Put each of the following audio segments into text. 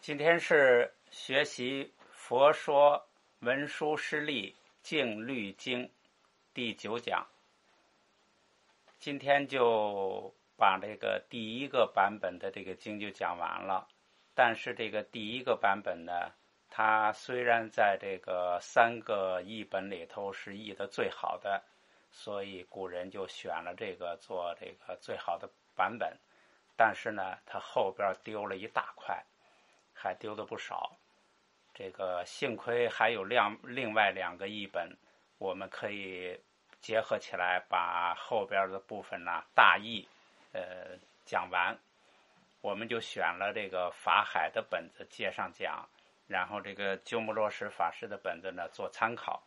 今天是学习《佛说文殊师利净律经》第9讲。今天就把这个第一个版本的这个经就讲完了。但是这个第一个版本呢，它虽然在这个3个译本里头是译的最好的，所以古人就选了这个做这个最好的版本。但是呢，它后边丢了一大块，还丢的不少。这个幸亏还有另外2个译本，我们可以结合起来把后边的部分呢大意讲完。我们就选了这个法海的本子接上讲，然后这个鸠摩罗什法师的本子呢做参考。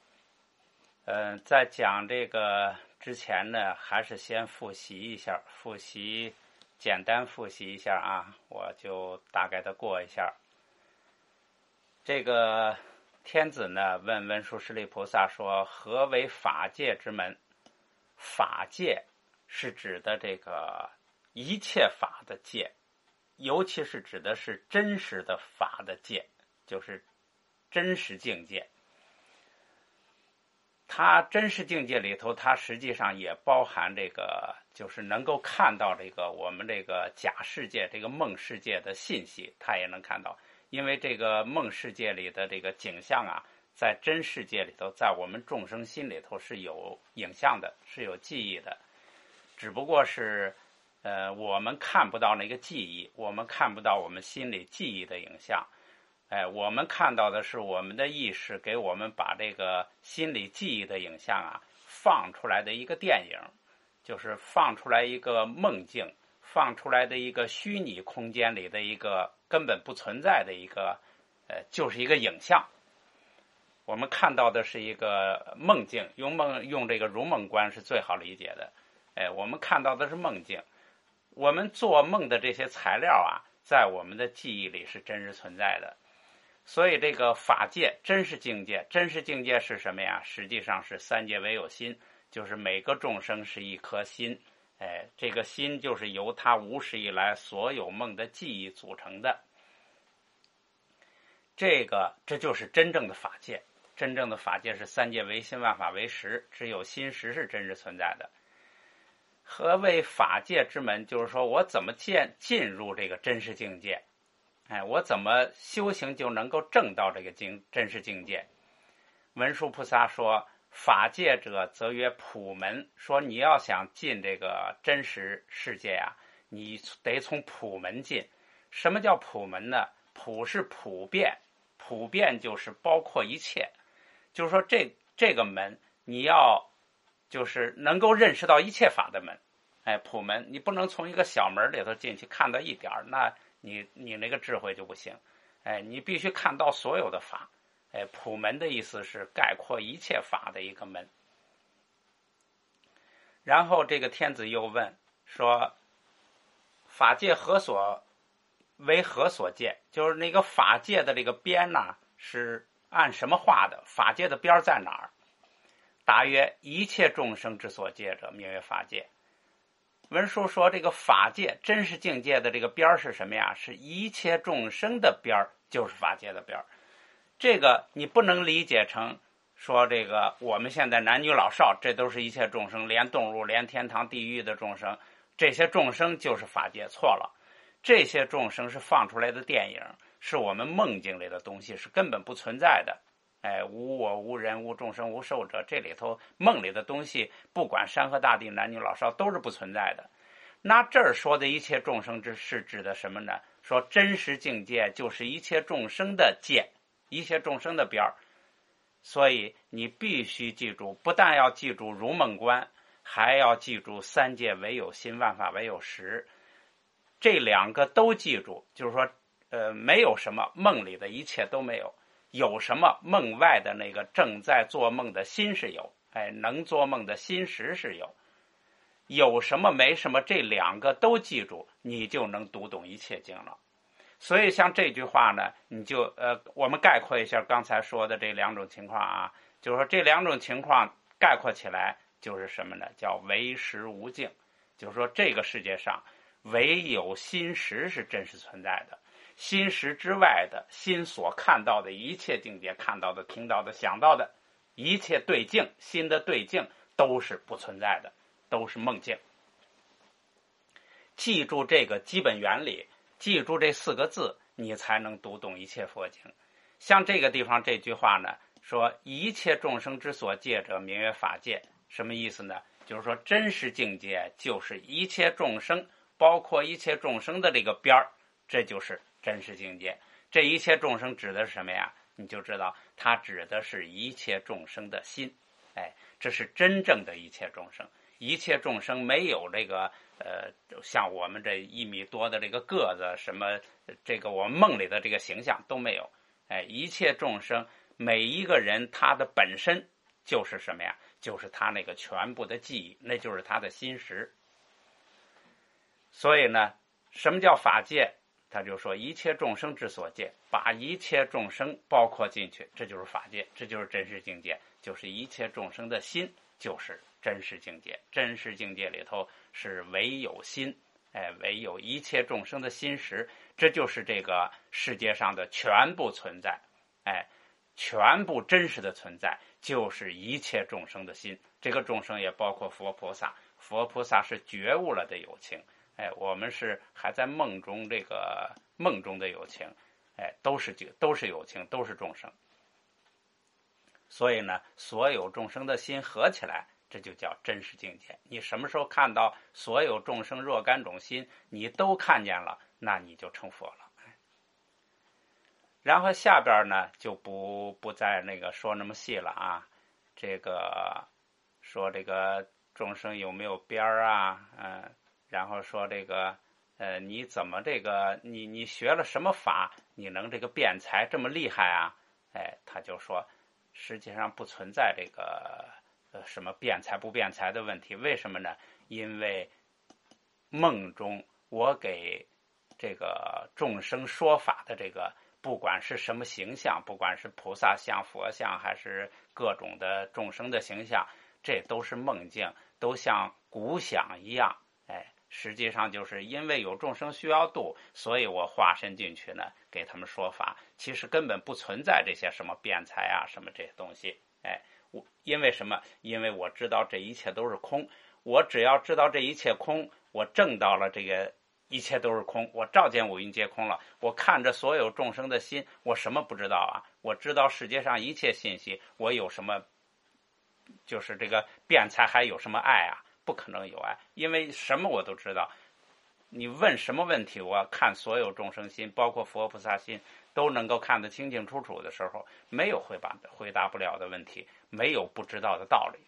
在讲这个之前呢，还是先复习一下，简单复习一下啊，我就大概的过一下。这个天子呢问文殊师利菩萨说：何为法界之门？法界是指的这个一切法的界，尤其是指的是真实的法的界，就是真实境界。它真实境界里头，它实际上也包含这个，就是能够看到这个我们这个假世界、这个梦世界的信息，它也能看到。因为这个梦世界里的这个景象啊，在真世界里头，在我们众生心里头是有影像的，是有记忆的。只不过是我们看不到那个记忆，我们看不到我们心里记忆的影像。我们看到的是我们的意识给我们把这个心理记忆的影像啊放出来的一个电影，就是放出来一个梦境，放出来的一个虚拟空间里的一个根本不存在的一个就是一个影像。我们看到的是一个梦境，用这个如梦观是最好理解的。我们看到的是梦境，我们做梦的这些材料啊，在我们的记忆里是真实存在的。所以这个法界真实境界，真实境界是什么呀？实际上是3界唯有心，就是每个众生是一颗心。这个心就是由他无始以来所有梦的记忆组成的。这就是真正的法界。真正的法界是3界唯心，万法唯识，只有心识是真实存在的。何谓法界之门？就是说我怎么进入这个真实境界？我怎么修行就能够证到这个真实境界？文殊菩萨说：法界者，则曰普门。说你要想进这个真实世界啊，你得从普门进。什么叫普门呢？普是普遍，普遍就是包括一切。就是说这个门，你要就是能够认识到一切法的门。普门，你不能从一个小门里头进去看到一点，那你那个智慧就不行。你必须看到所有的法。普门的意思是概括一切法的一个门。然后这个天子又问说：法界为何所界？就是那个法界的这个边呢，是按什么画的？法界的边在哪儿？答曰：一切众生之所界者，名为法界。文殊说，这个法界真实境界的这个边是什么呀？是一切众生的边，就是法界的边。这个你不能理解成说这个我们现在男女老少，这都是一切众生，连动物，连天堂地狱的众生，这些众生就是法界。错了，这些众生是放出来的电影，是我们梦境里的东西，是根本不存在的。无我无人无众生无寿者，这里头梦里的东西，不管山河大地男女老少都是不存在的。那这儿说的一切众生是指的什么呢？说真实境界就是一切众生的界，一切众生的边儿。所以你必须记住，不但要记住如梦观，还要记住3界唯有心，万法唯有识。这2个都记住，就是说没有什么梦里的一切都没有，有什么梦外的那个正在做梦的心是有，能做梦的心识是有。有什么没什么，这2个都记住，你就能读懂一切经了。所以像这句话呢，你就我们概括一下刚才说的这2种情况啊，就是说这2种情况概括起来就是什么呢？叫唯识无境。就是说这个世界上唯有心识是真实存在的。 心识之外的心所看到的一切境界，看到的、听到的、想到的一切对境，心的对境都是不存在的，都是梦境。记住这个基本原理，记住这4个字，你才能读懂一切佛经。像这个地方这句话呢，说一切众生之所戒者，名曰法界。什么意思呢？就是说真实境界就是一切众生，包括一切众生的这个边儿，这就是真实境界。这一切众生指的是什么呀？你就知道它指的是一切众生的心。这是真正的一切众生。一切众生没有这个像我们这1米多的这个个子，什么这个我们梦里的这个形象都没有。一切众生每一个人他的本身就是什么呀？就是他那个全部的记忆，那就是他的心识。所以呢，什么叫法界？他就说一切众生之所戒，把一切众生包括进去，这就是法界，这就是真实境界，就是一切众生的心就是真实境界。真实境界里头是唯有心，唯有一切众生的心识，这就是这个世界上的全部存在，全部真实的存在就是一切众生的心。这个众生也包括佛菩萨，佛菩萨是觉悟了的有情，我们是还在梦中，这个梦中的有情，都是有情，都是众生。所以呢，所有众生的心合起来，这就叫真实境界。你什么时候看到所有众生若干种心，你都看见了，那你就成佛了。然后下边呢就不再那个说那么细了啊。这个说这个众生有没有边儿啊？然后说这个你怎么这个你学了什么法，你能这个辩才这么厉害啊？他就说实际上不存在这个什么辩才不辩才的问题。为什么呢？因为梦中我给这个众生说法的这个，不管是什么形象，不管是菩萨像、佛像，还是各种的众生的形象，这都是梦境，都像鼓响一样。实际上就是因为有众生需要度，所以我化身进去呢，给他们说法。其实根本不存在这些什么辩才啊，什么这些东西。因为什么？因为我知道这一切都是空。我只要知道这一切空，我证到了这个一切都是空，我照见五蕴皆空了。我看着所有众生的心，我什么不知道啊？我知道世界上一切信息，我有什么就是这个辩才，还有什么爱啊？不可能有爱，因为什么我都知道。你问什么问题，我看所有众生心，包括佛菩萨心，都能够看得清清楚楚的时候，没有回答不了的问题，没有不知道的道理。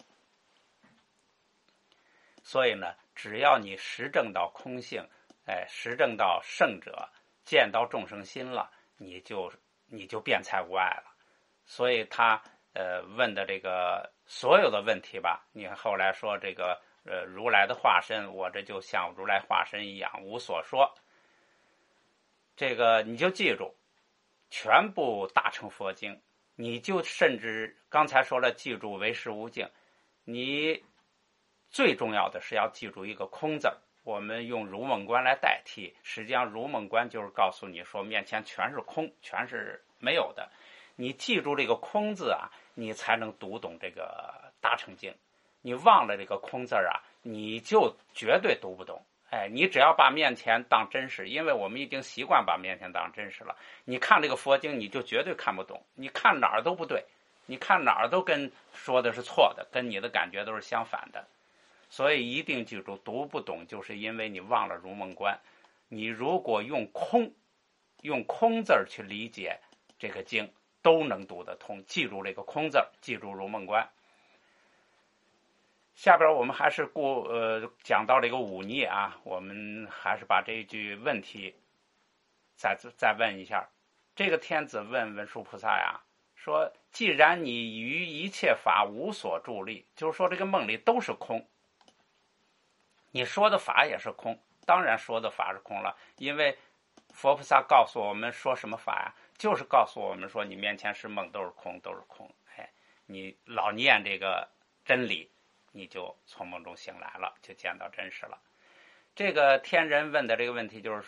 所以呢，只要你实证到空性，实证到圣者，见到众生心了，你就辩才无碍了。所以他问的这个所有的问题吧，你后来说这个如来的化身，我这就像如来化身一样无所说。这个你就记住，全部大乘佛经，你就甚至刚才说了，记住唯识无境，你最重要的是要记住一个空字。我们用如梦观来代替，实际上如梦观就是告诉你说面前全是空，全是没有的。你记住这个空字啊，你才能读懂这个大乘经。你忘了这个空字啊，你就绝对读不懂。你只要把面前当真实，因为我们已经习惯把面前当真实了。你看这个佛经，你就绝对看不懂，你看哪儿都不对，你看哪儿都跟说的是错的，跟你的感觉都是相反的。所以一定记住，读不懂就是因为你忘了如梦观。你如果用空字去理解这个经，都能读得通。记住这个空字，记住如梦观。下边我们还是讲到这个忤逆啊，我们还是把这一句问题再问一下。这个天子问文殊菩萨呀，说既然你于一切法无所助力，就是说这个梦里都是空，你说的法也是空，当然说的法是空了，因为佛菩萨告诉我们说什么法呀？就是告诉我们说你面前是梦，都是空，都是空。你老念这个真理，你就从梦中醒来了，就见到真实了。这个天人问的这个问题就是说，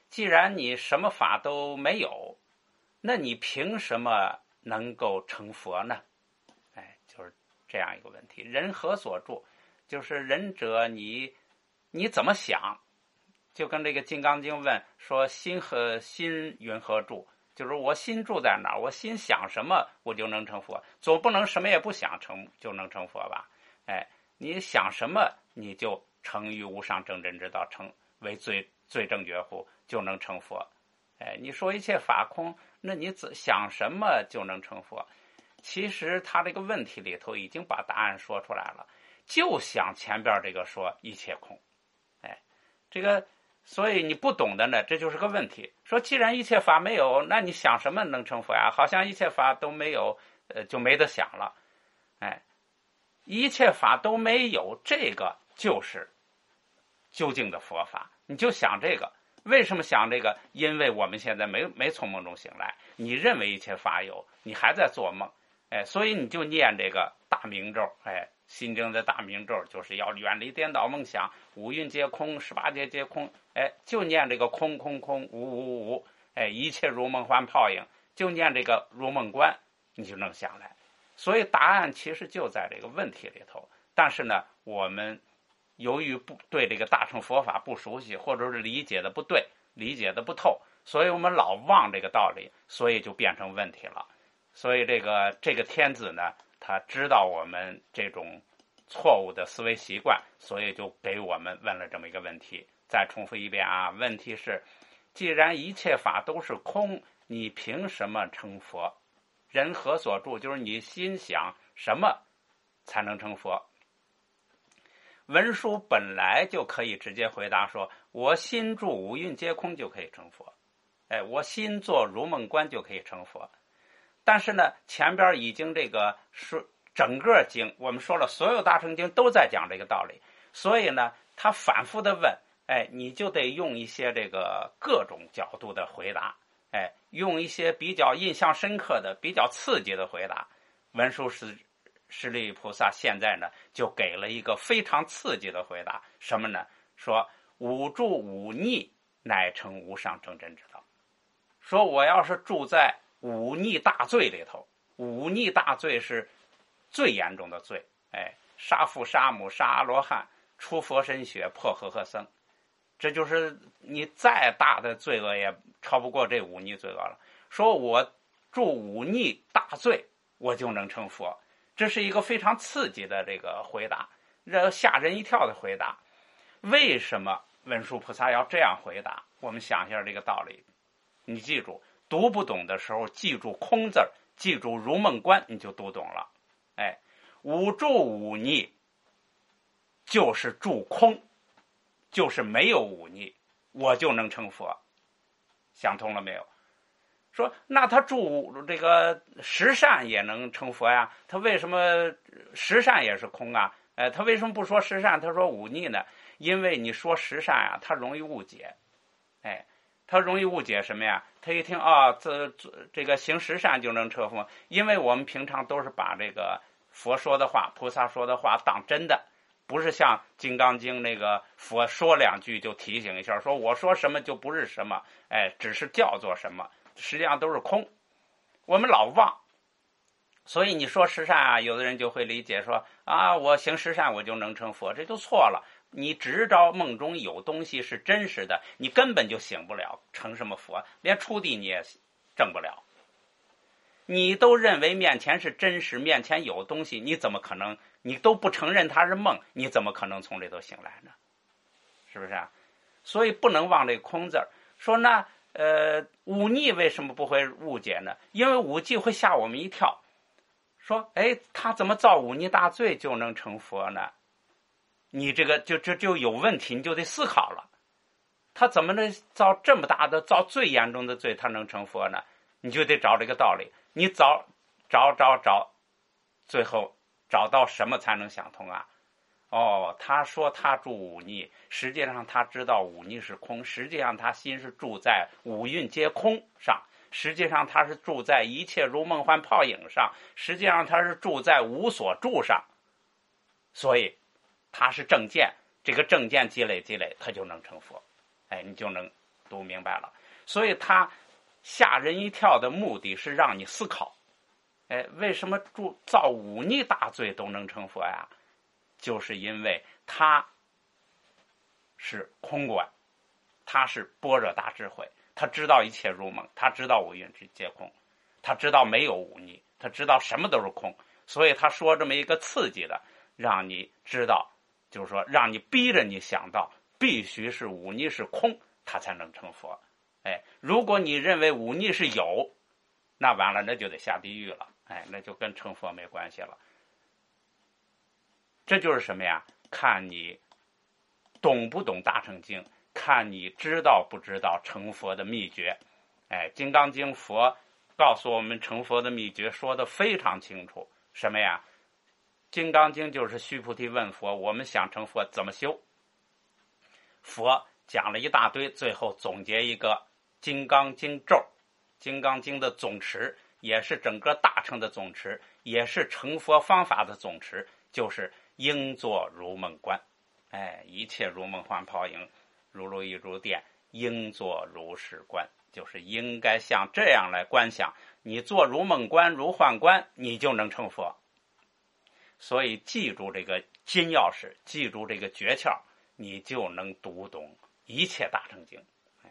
既然你什么法都没有，那你凭什么能够成佛呢？就是这样一个问题。人何所住？就是仁者你怎么想？就跟这个《金刚经》问说心云何住？就是我心住在哪儿，我心想什么我就能成佛，总不能什么也不想就能成佛吧？你想什么你就成于无上正真之道，成为最正觉乎，就能成佛。你说一切法空，那你想什么就能成佛？其实他这个问题里头已经把答案说出来了，就想前边这个说一切空。这个所以你不懂的呢，这就是个问题。说既然一切法没有，那你想什么能成佛呀？好像一切法都没有，就没得想了。一切法都没有，这个就是究竟的佛法。你就想这个，为什么想这个？因为我们现在没从梦中醒来，你认为一切法有，你还在做梦。所以你就念这个大明咒。心经的大明咒就是要远离颠倒梦想，五蕴皆空，18界皆空。就念这个空空空，无无无。一切如梦幻泡影，就念这个如梦观，你就能想来。所以答案其实就在这个问题里头。但是呢，我们由于不对这个大乘佛法不熟悉，或者是理解的不对，理解的不透，所以我们老忘这个道理，所以就变成问题了。所以这个天子呢，他知道我们这种错误的思维习惯，所以就给我们问了这么一个问题。再重复一遍啊，问题是：既然一切法都是空，你凭什么成佛？人何所住？就是你心想什么才能成佛？文殊本来就可以直接回答说：我心住五蕴皆空就可以成佛。我心做如梦观就可以成佛。但是呢，前边已经这个说整个经，我们说了，所有大乘经都在讲这个道理，所以呢，他反复的问，你就得用一些这个各种角度的回答，用一些比较印象深刻的、比较刺激的回答。文殊师利菩萨现在呢，就给了一个非常刺激的回答，什么呢？说五住五逆，乃成无上正真之道。说我要是住在五逆大罪里头，五逆大罪是最严重的罪，杀父杀母杀阿罗汉，出佛身血破和合僧，这就是你再大的罪恶也超不过这五逆罪恶了。说我住五逆大罪，我就能成佛，这是一个非常刺激的这个回答，这吓人一跳的回答。为什么文殊菩萨要这样回答？我们想一下这个道理。你记住，读不懂的时候，记住空字，记住如梦观，你就读懂了。五住五逆就是住空，就是没有五逆，我就能成佛。想通了没有？说那他住这个十善也能成佛呀？他为什么十善也是空啊？他为什么不说十善，他说五逆呢？因为你说十善啊，他容易误解。他容易误解什么呀？他一听啊，这个行十善就能成佛，因为我们平常都是把这个佛说的话、菩萨说的话当真的，不是像《金刚经》那个佛说两句就提醒一下，说我说什么就不是什么，只是叫做什么，实际上都是空。我们老忘，所以你说十善啊，有的人就会理解说啊，我行十善我就能成佛，这就错了。你执着梦中有东西是真实的，你根本就醒不了，成什么佛？连初地你也证不了。你都认为面前是真实，面前有东西，你怎么可能？你都不承认它是梦，你怎么可能从这头醒来呢？是不是啊？所以不能忘这空字儿。说那五逆为什么不会误解呢？因为五逆会吓我们一跳。说他怎么造五逆大罪就能成佛呢？你这个就有问题，你就得思考了。他怎么能造这么大的、造最严重的罪，他能成佛呢？你就得找这个道理。你找，最后找到什么才能想通啊？他说他住五逆，实际上他知道五逆是空，实际上他心是住在五蕴皆空上，实际上他是住在一切如梦幻泡影上，实际上他是住在无所住上，所以他是正见，这个正见积累，他就能成佛。你就能读明白了。所以他吓人一跳的目的是让你思考，为什么造忤逆大罪都能成佛呀？就是因为他是空观，他是般若大智慧，他知道一切如梦，他知道五蕴皆空，他知道没有忤逆，他知道什么都是空，所以他说这么一个刺激的，让你知道，就是说让你逼着你想到必须是忤逆是空，他才能成佛。如果你认为忤逆是有，那完了，那就得下地狱了，那就跟成佛没关系了。这就是什么呀？看你懂不懂大乘经，看你知道不知道成佛的秘诀。金刚经佛告诉我们成佛的秘诀说得非常清楚。什么呀？金刚经就是须菩提问佛，我们想成佛怎么修？佛讲了一大堆，最后总结一个金刚经咒。金刚经的总持，也是整个大乘的总持，也是成佛方法的总持，就是应作如梦观。一切如梦幻泡影，如露亦如电，应作如是观，就是应该像这样来观想。你做如梦观如幻观，你就能成佛。所以记住这个金钥匙，记住这个诀窍，你就能读懂一切大乘经。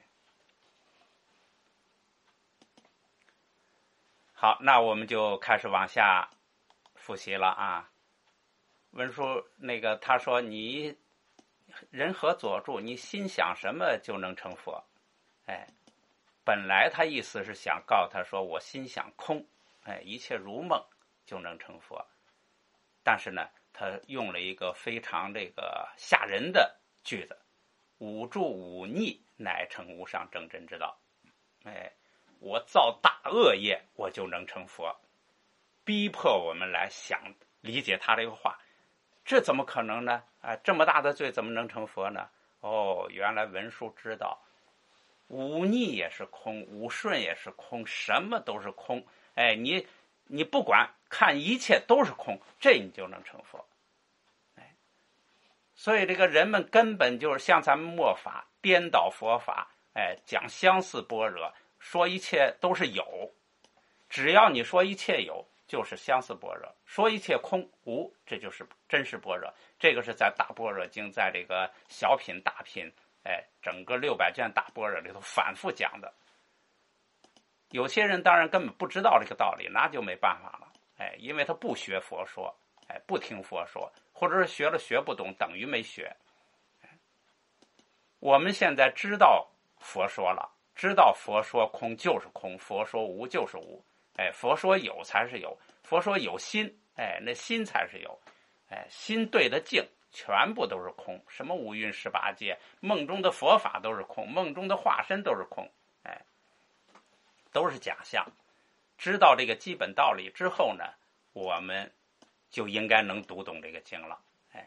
好，那我们就开始往下复习了啊。文殊他说，你人何佐助，你心想什么就能成佛。本来他意思是想告诉他说，我心想空，一切如梦就能成佛。但是呢，他用了一个非常吓人的句子，忤助忤逆，乃成无上正真之道。我造大恶业，我就能成佛，逼迫我们来想理解他这个话，这怎么可能呢？这么大的罪怎么能成佛呢？原来文殊知道，忤逆也是空，忤顺也是空，什么都是空。你不管，看一切都是空，这你就能成佛。所以这个人们根本就是像咱们末法颠倒佛法，讲相似般若，说一切都是有，只要你说一切有，就是相似般若；说一切空无，这就是真实般若。这个是在大般若经，在这个小品、大品，整个600卷大般若里头反复讲的。有些人当然根本不知道这个道理，那就没办法了。因为他不学佛说，不听佛说，或者是学了学不懂，等于没学。我们现在知道佛说了，知道佛说空就是空，佛说无就是无，佛说有才是有，佛说有心，那心才是有，心对的境全部都是空，什么五蕴18界，梦中的佛法都是空，梦中的化身都是空，都是假象。知道这个基本道理之后呢，我们就应该能读懂这个经了。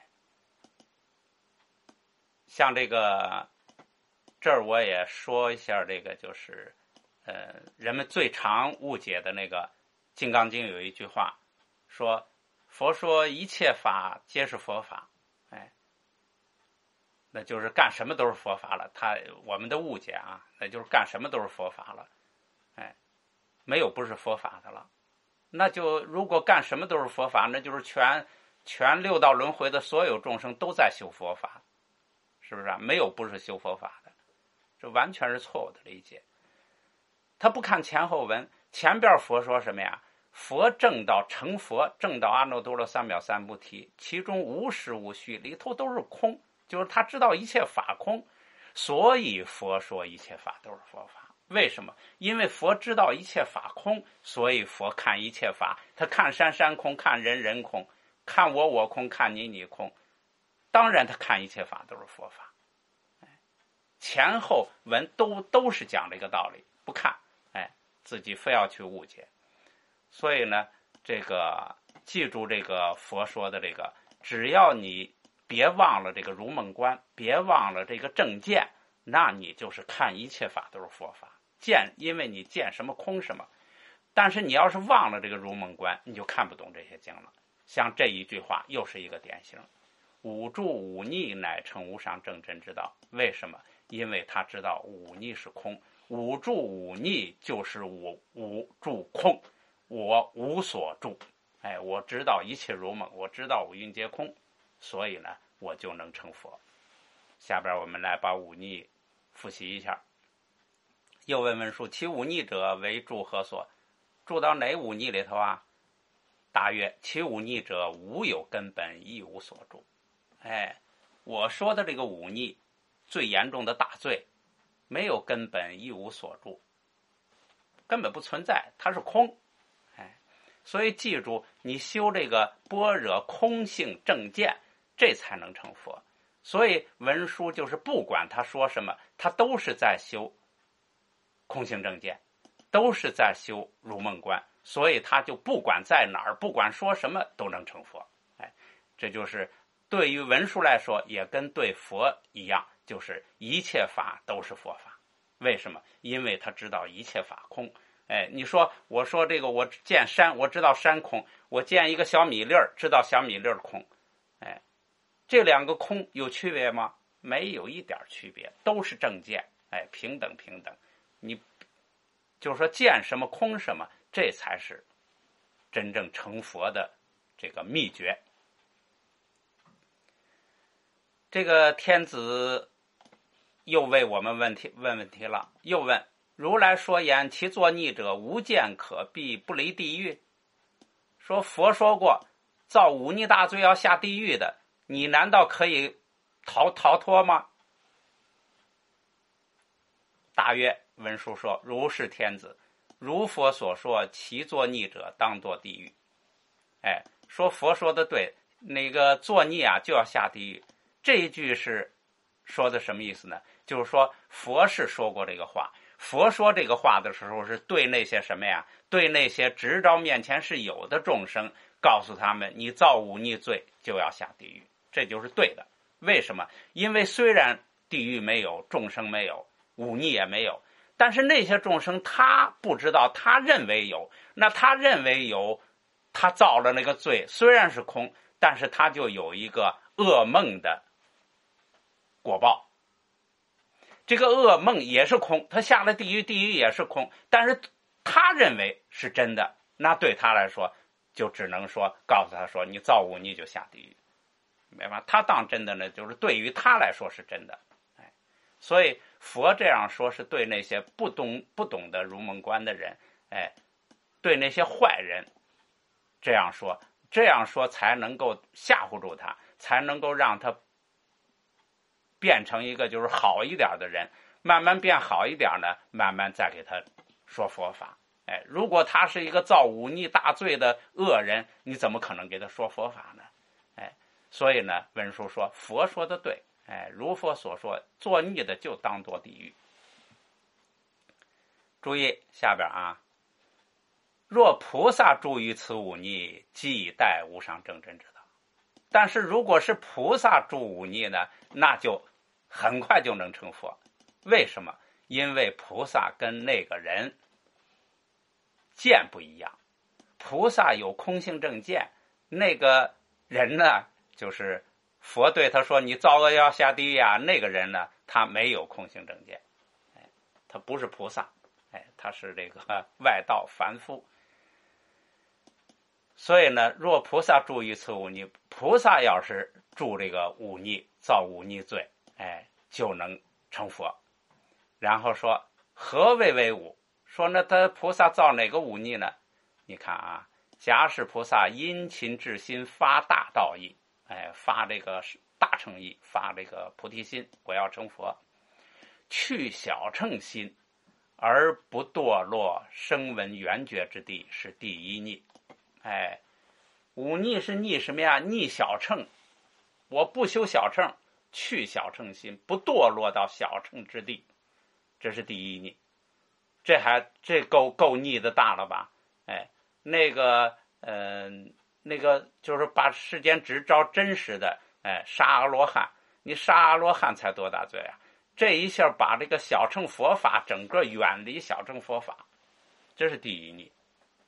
像这儿我也说一下，就是人们最常误解的《金刚经》有一句话说，佛说一切法皆是佛法，那就是干什么都是佛法了。我们的误解啊，那就是干什么都是佛法了，没有不是佛法的了。那就如果干什么都是佛法，那就是全六道轮回的所有众生都在修佛法，是不是啊？没有不是修佛法的，这完全是错误的理解。他不看前后文，前边佛说什么呀？佛正道成佛，正道阿耨多罗三藐三菩提，其中无实无虚，里头都是空，就是他知道一切法空，所以佛说一切法都是佛法。为什么？因为佛知道一切法空，所以佛看一切法，他看山山空，看人人空，看我空，看你空，当然他看一切法都是佛法。前后文都是讲这个道理，不看，自己非要去误解。所以呢，记住这个佛说的只要你别忘了这个如梦观，别忘了这个正见，那你就是看一切法都是佛法。见，因为你见什么空什么，但是你要是忘了这个如梦观，你就看不懂这些经了。像这一句话又是一个典型，忤助忤逆，乃成无上正真之道。为什么？ 因为他知道忤逆是空，五住忤逆就是我无住空，我无所住。我知道一切如梦，我知道五蕴皆空，所以呢，我就能成佛。下边我们来把忤逆复习一下。又问文殊：其忤逆者为住何所？住到哪忤逆里头啊？答曰：其忤逆者无有根本，亦无所住。我说的这个忤逆，最严重的大罪，没有根本，亦无所住，根本不存在，它是空。所以记住，你修这个般若空性正见，这才能成佛。所以文殊就是不管他说什么，他都是在修空性正见，都是在修如梦观，所以他就不管在哪儿，不管说什么都能成佛。这就是对于文殊来说，也跟对佛一样，就是一切法都是佛法。为什么？因为他知道一切法空。你说我说这个，我见山，我知道山空；我见一个小米粒儿，知道小米粒儿空。这两个空有区别吗？没有一点区别，都是正见。平等平等。你就是说见什么空什么，这才是真正成佛的这个秘诀。这个天子又为我们问问题了，又问：如来说言，其作逆者无见可避，不离地狱。说佛说过，造忤逆大罪要下地狱的，你难道可以逃脱吗？答曰：文殊说：如是天子，如佛所说，其作逆者当堕地狱。说佛说的对，那个作逆啊就要下地狱。这一句是说的什么意思呢？就是说佛是说过这个话，佛说这个话的时候是对那些什么呀？对那些执着面前是有的众生，告诉他们你造忤逆罪就要下地狱，这就是对的。为什么？因为虽然地狱没有，众生没有，忤逆也没有，但是那些众生他不知道，他认为有，那他认为有，他造了那个罪，虽然是空，但是他就有一个噩梦的果报。这个噩梦也是空，他下了地狱，地狱也是空，但是他认为是真的，那对他来说就只能说告诉他说你造忤逆就下地狱，明白吗？他当真的呢，就是对于他来说是真的。所以佛这样说是对那些不懂得如梦观的人，对那些坏人这样说才能够吓唬住他，才能够让他变成一个就是好一点的人，慢慢变好一点呢，慢慢再给他说佛法。如果他是一个造忤逆大罪的恶人，你怎么可能给他说佛法呢？所以呢，文殊说佛说的对，如佛所说，作逆的就当堕地狱。注意下边啊，若菩萨住于此忤逆，即待无上正真之道。但是如果是菩萨住忤逆呢，那就很快就能成佛。为什么？因为菩萨跟那个人见不一样，菩萨有空性正见，那个人呢，就是佛对他说你造恶要下地狱啊，那个人呢，他没有空性正见，他不是菩萨，他是这个外道凡夫。所以呢，若菩萨住于此忤逆，菩萨要是住这个忤逆，造忤逆罪，就能成佛。然后说何谓为忤？说那他菩萨造哪个忤逆呢？你看啊，假使菩萨殷勤至心，发大道义，发这个大乘义，发这个菩提心，我要成佛，去小乘心而不堕落声闻缘觉之地，是第一逆。忤逆是逆什么呀？逆小乘，我不修小乘，去小乘心，不堕落到小乘之地，这是第一逆。这够逆的大了吧？那个就是把世间只照真实的，杀阿罗汉，你杀阿罗汉才多大罪啊？这一下把这个小乘佛法整个远离小乘佛法，这是第一逆。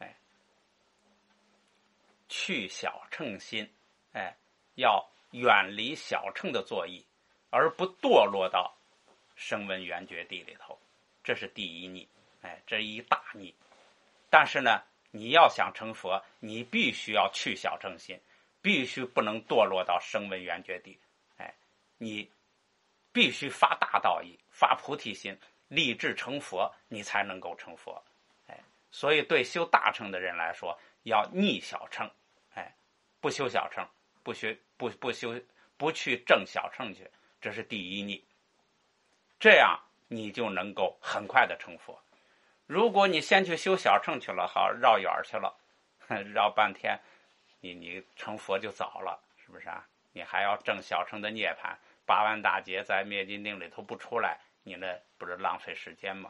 去小乘心，要远离小乘的作意，而不堕落到声闻缘觉地里头，这是第一逆，这一大逆。但是呢，你要想成佛，你必须要去小乘心，必须不能堕落到声闻缘觉地，你必须发大道义，发菩提心，立志成佛，你才能够成佛。所以对修大乘的人来说，要逆小乘，不修小乘，不去证小乘去，这是第一逆。这样你就能够很快的成佛。如果你先去修小乘去了，好绕远去了，绕半天，你成佛就早了，是不是啊？你还要证小乘的涅槃，8万大劫在灭尽定里头不出来，你那不是浪费时间吗？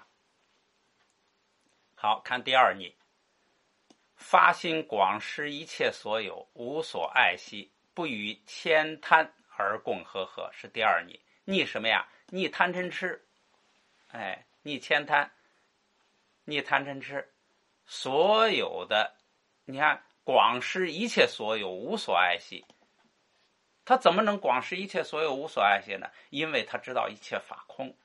好，看第二逆，发心广施一切所有，无所爱惜，不与悭贪而共和合，是第二逆。逆什么呀？逆贪嗔痴，逆悭贪，逆贪嗔痴，所有的，你看广施一切所有，无所爱惜。他怎么能广施一切所有，无所爱惜呢？因为他知道一切法空，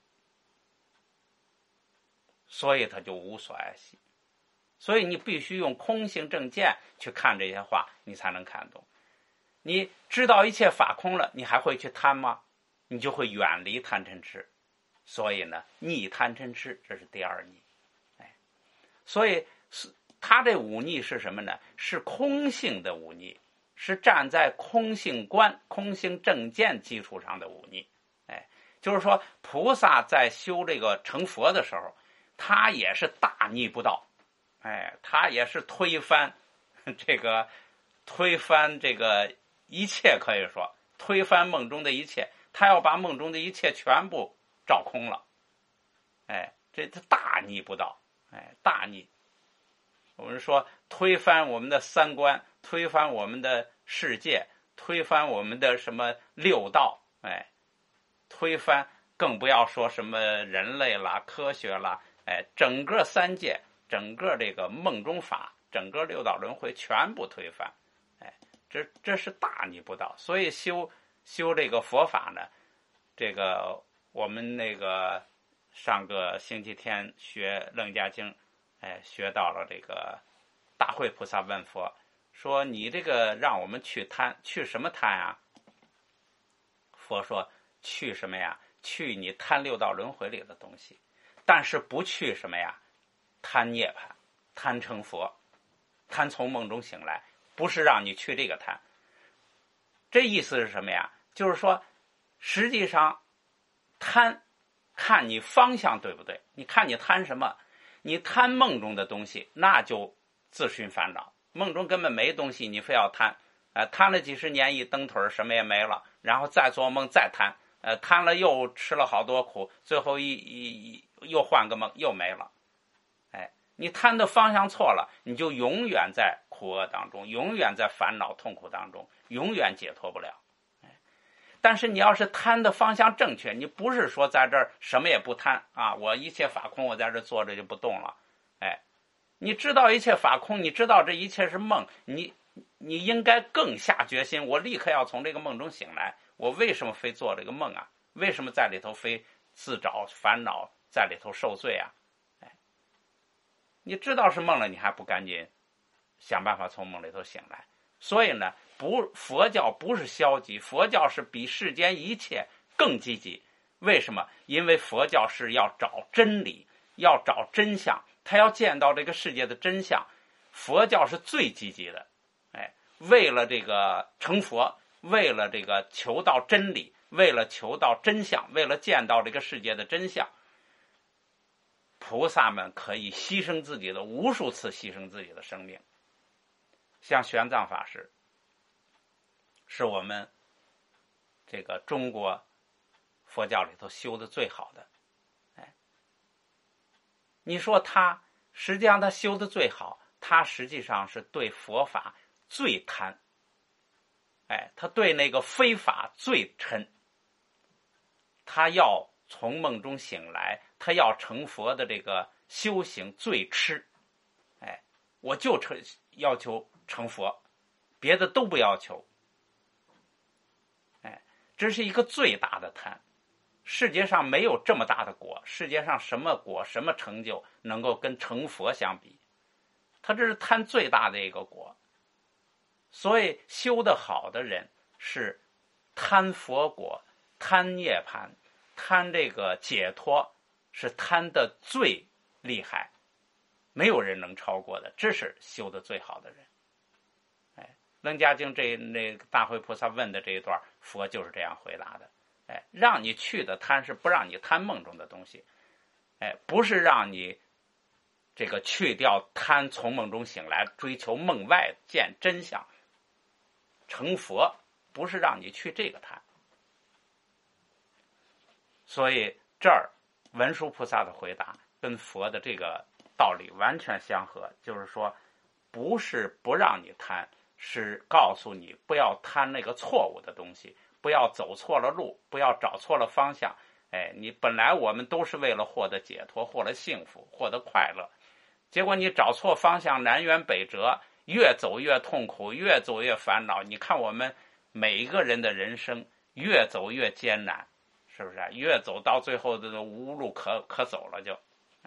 所以他就无所爱惜。所以你必须用空性正见去看这些话，你才能看懂。你知道一切法空了，你还会去贪吗？你就会远离贪嗔痴。所以呢，逆贪嗔痴，这是第二逆。所以他这五逆是什么呢？是空性的五逆，是站在空性观、空性正见基础上的五逆。就是说菩萨在修这个成佛的时候，他也是大逆不道，他也是推翻这个一切，可以说推翻梦中的一切，他要把梦中的一切全部照空了。这大逆不道，大逆。我们说推翻我们的三观，推翻我们的世界，推翻我们的什么六道，推翻，更不要说什么人类啦、科学啦，整个三界，整个这个梦中法，整个六道轮回全部推翻，这是大逆不道。所以修这个佛法呢，这个我们那个上个星期天学楞伽经，学到了这个大慧菩萨问佛说：“你这个让我们去贪，去什么贪啊？”佛说：“去什么呀？去你贪六道轮回里的东西，但是不去什么呀？贪涅槃，贪成佛，贪从梦中醒来，不是让你去这个贪。”这意思是什么呀？就是说，实际上贪，看你方向对不对。你看你贪什么？你贪梦中的东西，那就自寻烦恼。梦中根本没东西，你非要贪，贪了几十年，一蹬腿什么也没了，然后再做梦再贪，贪了又吃了好多苦，最后又换个梦又没了。你贪的方向错了，你就永远在苦厄当中，永远在烦恼痛苦当中，永远解脱不了。但是你要是贪的方向正确，你不是说在这儿什么也不贪啊，我一切法空，我在这坐着就不动了。你知道一切法空，你知道这一切是梦，你应该更下决心，我立刻要从这个梦中醒来。我为什么非做这个梦啊？为什么在里头非自找烦恼，在里头受罪啊？你知道是梦了，你还不赶紧想办法从梦里头醒来？所以呢，佛教不是消极，佛教是比世间一切更积极。为什么？因为佛教是要找真理，要找真相，他要见到这个世界的真相。佛教是最积极的，为了这个成佛，为了这个求到真理，为了求到真相，为了见到这个世界的真相，菩萨们可以牺牲自己的，无数次牺牲自己的生命。像玄奘法师，是我们这个中国佛教里头修的最好的。你说他实际上他修的最好，他实际上是对佛法最贪，他对那个非法最嗔，他要从梦中醒来，他要成佛的这个修行最痴。我就要求成佛，别的都不要求。这是一个最大的贪， 世界上没有这么大的果，世界上什么果什么成就能够跟成佛相比？他这是贪最大的一个果。所以修得好的人是贪佛果、贪涅槃、贪这个解脱，是贪的最厉害，没有人能超过的，这是修得最好的人。楞伽经那大慧菩萨问的这一段，佛就是这样回答的。让你去的贪是不让你贪梦中的东西，不是让你这个去掉贪，从梦中醒来，追求梦外见真相，成佛，不是让你去这个贪。所以这儿文殊菩萨的回答跟佛的这个道理完全相合，就是说不是不让你贪，是告诉你不要贪那个错误的东西，不要走错了路，不要找错了方向。你本来我们都是为了获得解脱，获得幸福，获得快乐，结果你找错方向，南辕北辙，越走越痛苦，越走越烦恼。你看我们每一个人的人生越走越艰难，是不是啊？越走到最后的无路可走了，就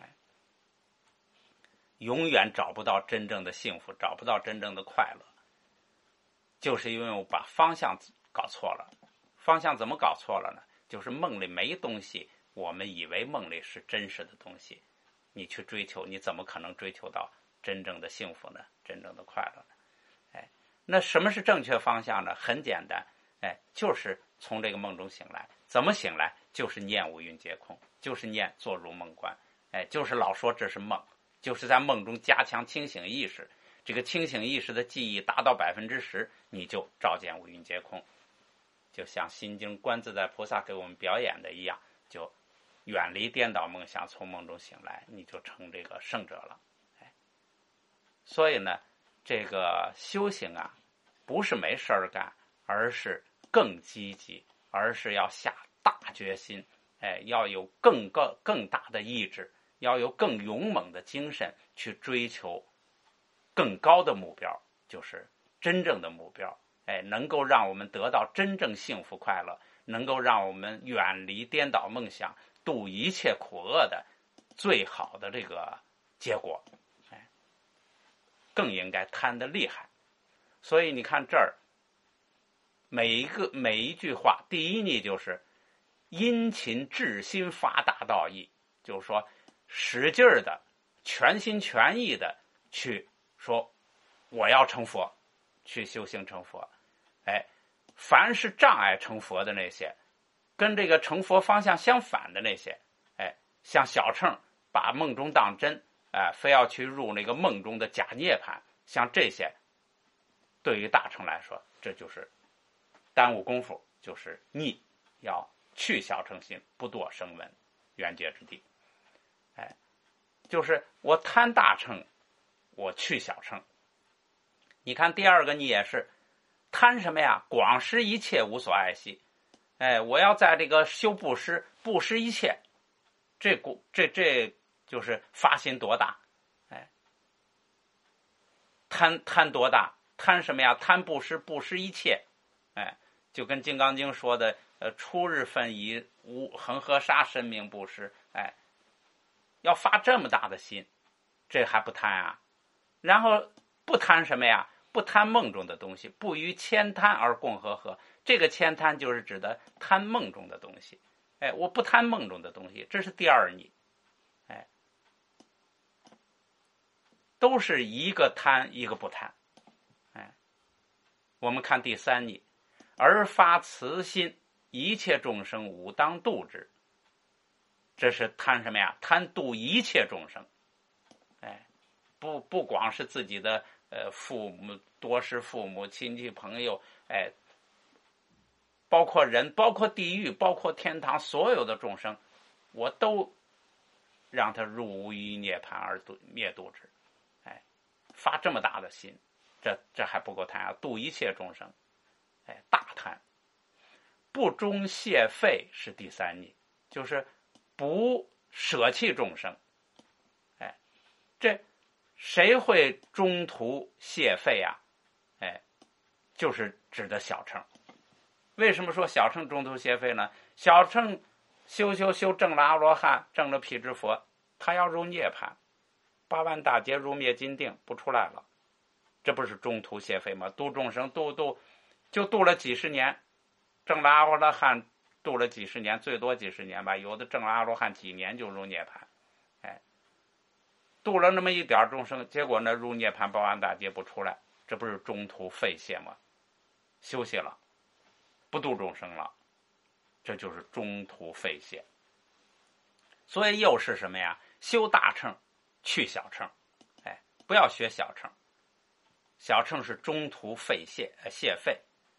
永远找不到真正的幸福，找不到真正的快乐，就是因为我把方向搞错了。方向怎么搞错了呢？就是梦里没东西，我们以为梦里是真实的东西，你去追求，你怎么可能追求到真正的幸福呢？真正的快乐呢？那什么是正确方向呢？很简单，就是从这个梦中醒来。怎么醒来？就是念五蕴皆空，就是念坐如梦观，就是老说这是梦，就是在梦中加强清醒意识。这个清醒意识的记忆达到10%，你就照见五蕴皆空。就像心经观自在菩萨给我们表演的一样，就远离颠倒梦想，从梦中醒来，你就成这个圣者了。所以呢，这个修行啊，不是没事儿干，而是更积极，而是要下大决心，要有更大的意志，要有更勇猛的精神去追求更高的目标，就是真正的目标。能够让我们得到真正幸福快乐，能够让我们远离颠倒梦想，度一切苦厄的最好的这个结果。更应该贪得厉害。所以你看这儿每一句话，第一呢就是殷勤至心发大道义，就是说使劲儿的全心全意的去说我要成佛，去修行成佛。凡是障碍成佛的那些，跟这个成佛方向相反的那些，像小乘把梦中当真，非要去入那个梦中的假涅槃，像这些对于大乘来说，这就是耽误功夫，就是逆，要去小乘心，不堕声闻缘觉之地。就是我贪大乘，我去小乘。你看第二个你也是贪什么呀？广施一切，无所爱惜。我要在这个修布施，布施一切，这就是发心多大。贪多大？贪什么呀？贪布施，布施一切。就跟《金刚经》说的，初日分以恒河沙生命布施。要发这么大的心，这还不贪啊？然后不贪什么呀？不贪梦中的东西，不于千贪而共和合。这个千贪就是指的贪梦中的东西。我不贪梦中的东西，这是第二逆。都是一个贪一个不贪。我们看第三逆，而发慈心，一切众生吾当度之。这是贪什么呀？贪度一切众生。不光是自己的父母，多是父母亲戚朋友，包括人，包括地狱，包括天堂，所有的众生，我都让他入无余涅槃而灭度之。发这么大的心，这还不够贪啊！度一切众生，大贪。不忠谢费是第三逆，就是不舍弃众生。这谁会中途谢费啊？就是指的小乘。为什么说小乘中途谢费呢？小乘修证了阿罗汉，证了辟支佛，他要入涅槃，8万大劫入灭金定不出来了，这不是中途泄废吗？度众生就度了几十年，证了阿罗汉度了几十年，最多几十年吧，有的证了阿罗汉几年就入涅槃，度了那么一点众生，结果呢入涅槃8万大劫不出来，这不是中途废泄吗？休息了，不度众生了，这就是中途废泄。所以又是什么呀？修大乘，去小乘，不要学小乘，小乘是中途废泄废，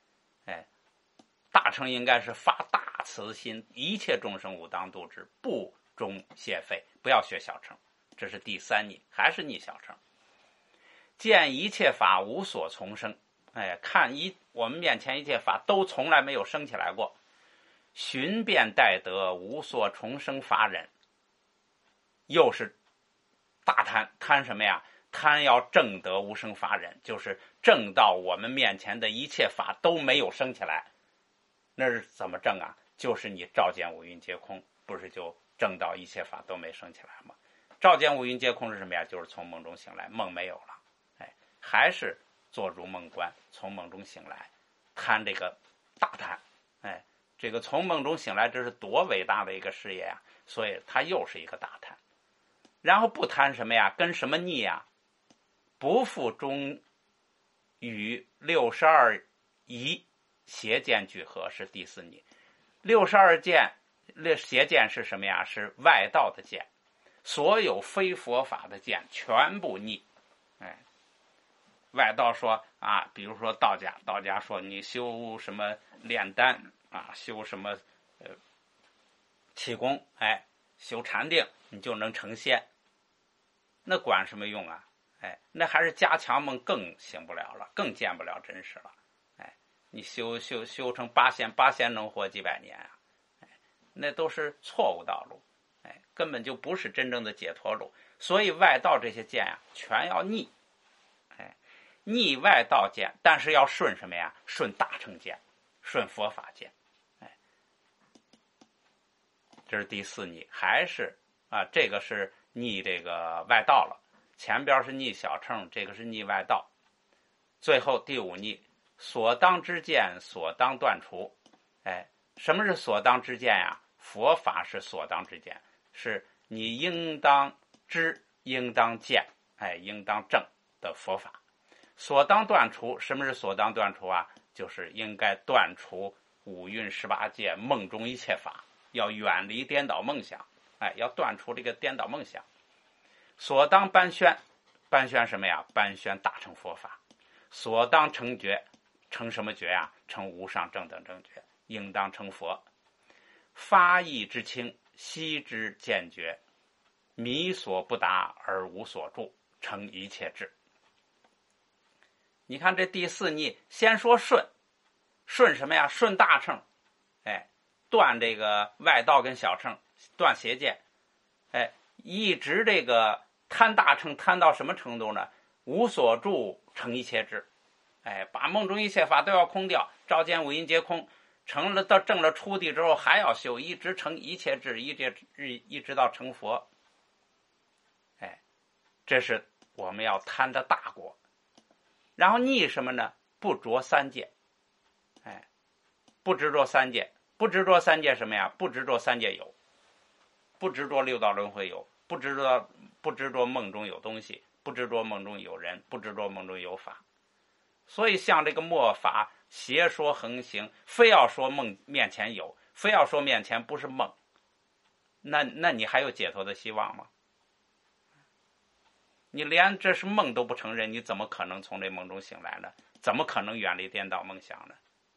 大乘应该是发大慈心，一切众生吾当度之，不终泄废，不要学小乘，这是第3逆，还是逆小乘。见一切法无所从生，看我们面前一切法都从来没有升起来过，寻遍待得无所重生法忍，又是大贪，贪什么呀？贪要证得无生法忍，就是证到我们面前的一切法都没有升起来。那是怎么证啊？就是你照见五蕴皆空，不是就证到一切法都没升起来吗？照见五蕴皆空是什么呀？就是从梦中醒来，梦没有了，还是做如梦观，从梦中醒来，贪这个大贪，这个从梦中醒来，这是多伟大的一个事业啊！所以它又是一个大贪。然后不贪什么呀？跟什么逆啊？不复中与62疑邪见聚合，是第4逆。62见邪见是什么呀？是外道的见，所有非佛法的见全部逆。外道说啊，比如说道家说你修什么炼丹啊，修什么气功，修禅定，你就能成仙，那管什么用啊？那还是加强梦更行不了了，更见不了真实了。你修成八仙能活几百年啊？那都是错误道路，根本就不是真正的解脱路。所以外道这些见啊，全要逆，逆外道见，但是要顺什么呀？顺大乘见，顺佛法见，这是第4逆，还是这个是逆这个外道了，前边是逆小乘，这个是逆外道。最后第5逆，所当之见，所当断除。什么是所当之见呀？佛法是所当之见，是你应当知、应当见、应当证的佛法。所当断除，什么是所当断除啊？就是应该断除五蕴18界梦中一切法，要远离颠倒梦想，要断除这个颠倒梦想。所当颁宣，颁宣什么呀？颁宣大乘佛法。所当成觉，成什么觉呀？成无上正等正觉，应当成佛。发意之清，悉之见觉，迷所不达而无所住，成一切智。你看这第4逆，先说顺什么呀？顺大乘，断这个外道跟小乘，断邪见，一直这个贪大乘贪到什么程度呢？无所住，成一切智，把梦中一切法都要空掉，照见五蕴皆空，成了到证了初地之后还要修，一直成一切智，一直到成佛，这是我们要贪的大果。然后逆什么呢？不着3界，不执着3界，不执着3界什么呀？不执着3界有，不执着六道轮回有，不执着梦中有东西，不执着梦中有人，不执着梦中有法。所以像这个末法邪说横行，非要说梦面前有，非要说面前不是梦，那你还有解脱的希望吗？你连这是梦都不承认，你怎么可能从这梦中醒来呢？怎么可能远离颠倒梦想呢？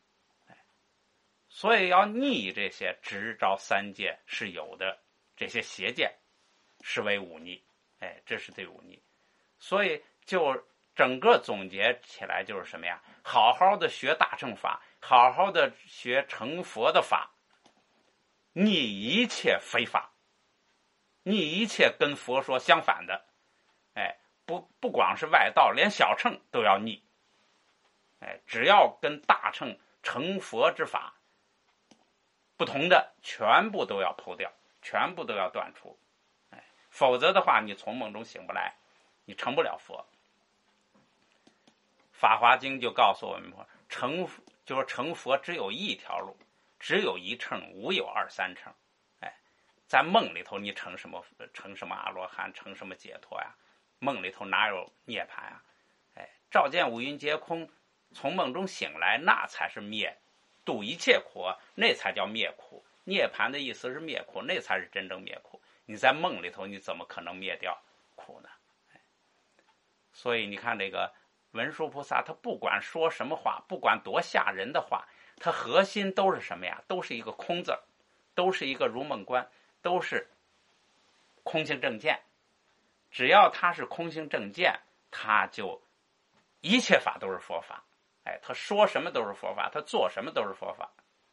所以要逆这些执着3界是有的这些邪见，是为5逆，这是对5逆。所以就整个总结起来就是什么呀？好好的学大乘法，好好的学成佛的法，逆一切非法，逆一切跟佛说相反的，不光是外道，连小乘都要逆，只要跟大乘成佛之法不同的全部都要剖掉，全部都要断除。否则的话，你从梦中醒不来，你成不了佛。法华经就告诉我们说，成佛只有一条路，只有一乘，无有二三乘。在梦里头你成什么阿罗汉，成什么解脱呀？梦里头哪有涅槃呀？照见五蕴皆空，从梦中醒来，那才是度一切苦，那才叫灭苦。涅槃的意思是灭苦，那才是真正灭苦。你在梦里头，你怎么可能灭掉苦呢？所以你看这个文殊菩萨，他不管说什么话，不管多吓人的话，他核心都是什么呀？都是一个空字，都是一个如梦观，都是空性正见。只要他是空性正见，他就一切法都是佛法。他说什么都是佛法，他做什么都是佛法。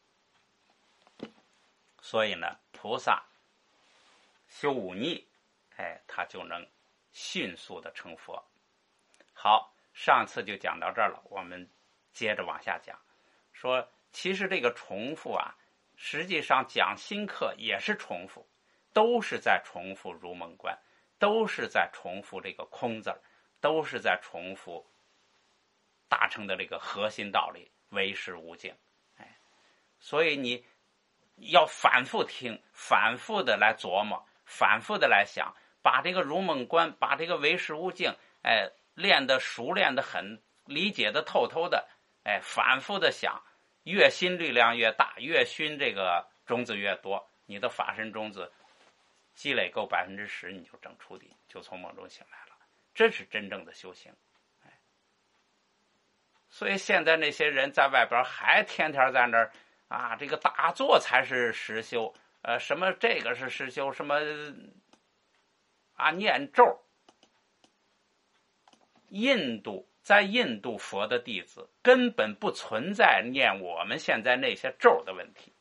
所以呢，菩萨修忤逆，他就能迅速的成佛。好，上次就讲到这儿了，我们接着往下讲，说其实这个重复啊，实际上讲新课也是重复，都是在重复如梦观，都是在重复这个空字，都是在重复大乘的这个核心道理，唯识无境。所以你要反复听，反复的来琢磨，反复的来想，把这个如梦观，把这个唯识无境，练得熟练的很，理解的透透的，反复的想，越心力量越大，越熏这个种子越多，你的法身种子积累够10%，你就证出底，就从梦中醒来了。这是真正的修行。所以现在那些人在外边还天天在那儿啊，这个打坐才是实修，什么这个是实修，什么啊念咒。在印度佛的弟子根本不存在念我们现在那些咒的问题。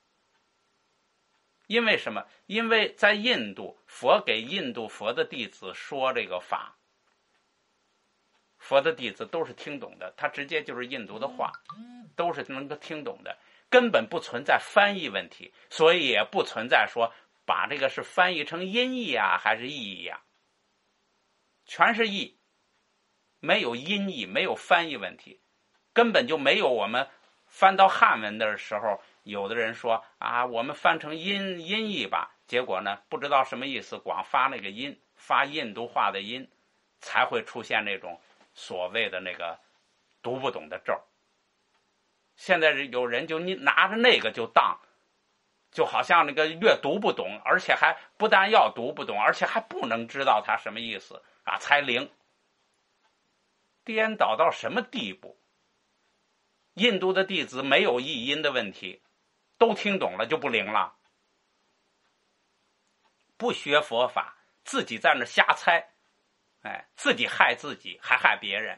因为什么？因为在印度，佛给印度佛的弟子说这个法，佛的弟子都是听懂的，他直接就是印度的话，都是能够听懂的，根本不存在翻译问题，所以也不存在说把这个是翻译成音译啊还是意译啊，全是译，没有音译，没有翻译问题，根本就没有我们翻到汉文的时候，有的人说啊，我们翻成音译吧，结果呢不知道什么意思，光发那个音，发印度话的音，才会出现那种所谓的那个读不懂的咒。现在有人就你拿着那个就当，就好像那个越读不懂，而且还不但要读不懂，而且还不能知道它什么意思啊，才灵。颠倒到什么地步？印度的弟子没有译音的问题，都听懂了就不灵了。不学佛法，自己在那瞎猜，自己害自己，还害别人。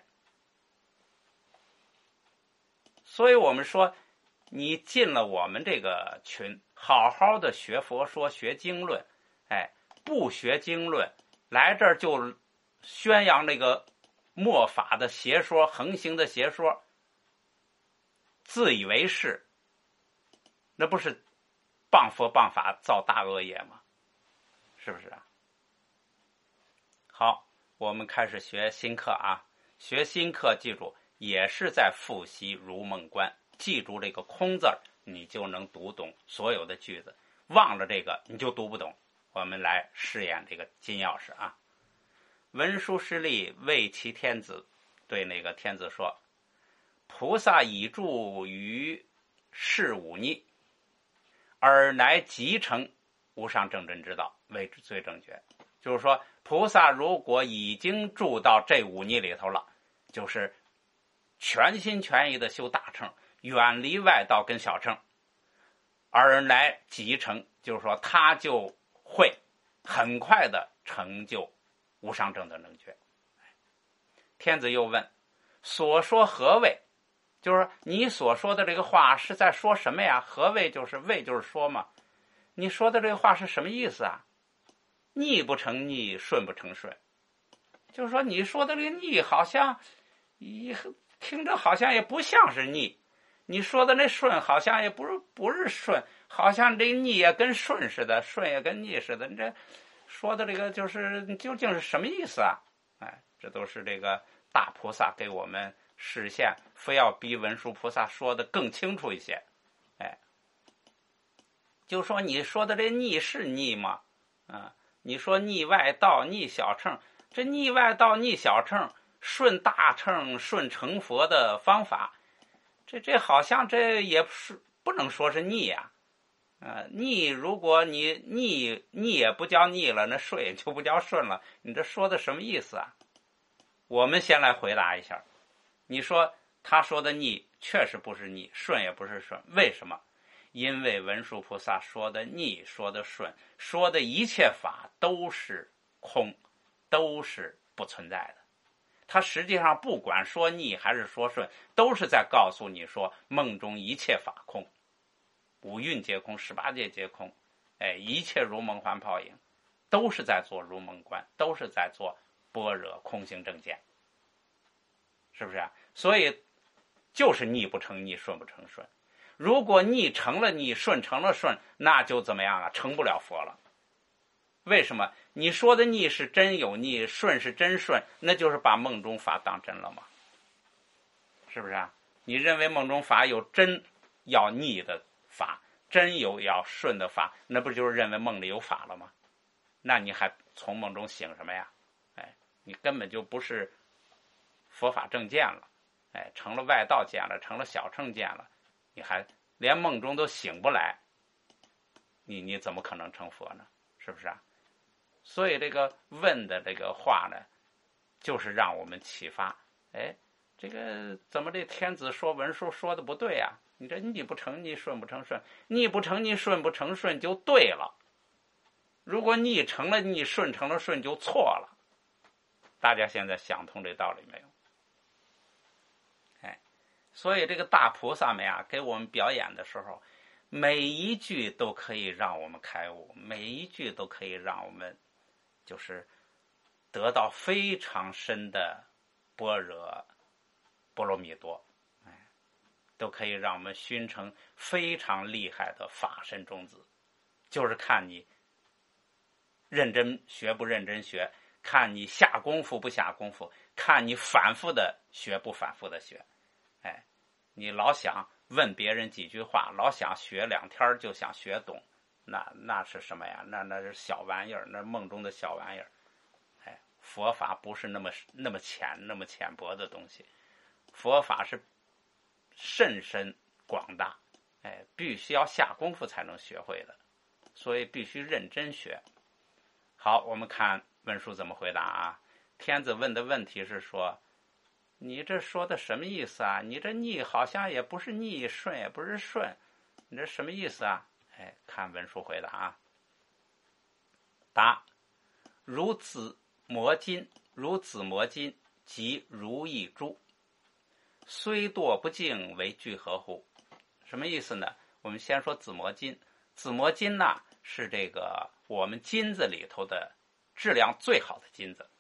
所以我们说，你进了我们这个群，好好的学佛说，学经论，不学经论，来这儿就宣扬那个末法的邪说，横行的邪说，自以为是，那不是谤佛谤法造大恶业吗？是不是啊？好，我们开始学新课啊。学新课记住也是在复习如梦观，记住这个空字，你就能读懂所有的句子，忘了这个你就读不懂。我们来试验这个金钥匙啊。文殊师利为其天子，对那个天子说，菩萨已住于世忤逆，尔乃即成无上正真之道，为最正觉。就是说菩萨如果已经住到这忤逆里头了，就是全心全意的修大乘，远离外道跟小乘，而乃即成，就是说他就会很快的成就无上正的能觉。天子又问，所说何谓？就是你所说的这个话是在说什么呀？何谓就是谓就是说嘛，你说的这个话是什么意思啊？逆不成逆，顺不成顺，就是说你说的这个逆好像听着好像也不像是逆，你说的那顺好像也不是顺， 好像这逆也跟顺似的，顺也跟逆似的，你这说的这个就是究竟是什么意思啊？哎，这都是这个大菩萨给我们示现，非要逼文殊菩萨说的更清楚一些。哎，就说你说的这逆是逆吗？你说逆外道逆小乘，这逆外道逆小乘，顺大乘顺成佛的方法，这好像这也是不能说是逆呀。逆，如果你逆也不叫逆了，那顺也就不叫顺了，你这说的什么意思啊？我们先来回答一下。你说他说的逆确实不是逆，顺也不是顺，为什么？因为文殊菩萨说的逆，说的顺，说的一切法都是空，都是不存在的。他实际上不管说逆还是说顺，都是在告诉你说梦中一切法空，五蕴皆空，18界皆空，一切如梦幻泡影，都是在做如梦观，都是在做般若空性正见，是不是啊？所以就是逆不成逆，顺不成顺。如果逆成了逆，顺成了顺，那就怎么样啊？成不了佛了。为什么？你说的逆是真有逆，顺是真顺，那就是把梦中法当真了吗？是不是啊？你认为梦中法有真要逆的法，真有要顺的法，那不就是认为梦里有法了吗？那你还从梦中醒什么呀？你根本就不是佛法正见了，成了外道见了，成了小乘见了，你还连梦中都醒不来，你怎么可能成佛呢？是不是啊？所以这个问的这个话呢，就是让我们启发，这个怎么这天子说文殊说的不对啊？你这逆不成逆，顺不成顺，逆不成逆，顺不成顺就对了。如果逆成了逆，顺成了顺就错了。大家现在想通这道理没有？所以这个大菩萨们啊，给我们表演的时候，每一句都可以让我们开悟，每一句都可以让我们就是得到非常深的般若波罗蜜多，都可以让我们熏成非常厉害的法身种子，就是看你认真学不认真学，看你下功夫不下功夫，看你反复的学不反复的学。你老想问别人几句话，老想学2天就想学懂，那是什么呀？那是小玩意儿，那是梦中的小玩意儿。佛法不是那么浅薄的东西，佛法是甚深广大，必须要下功夫才能学会的，所以必须认真学。好，我们看文殊怎么回答啊？天子问的问题是说，你这说的什么意思啊？你这逆好像也不是逆，顺也不是顺，你这什么意思啊？看文殊回答啊。答：如紫磨金，即如意珠，虽堕不净，为聚合乎？什么意思呢？我们先说紫磨金。紫磨金呢，是这个我们金子里头的质量最好的金子，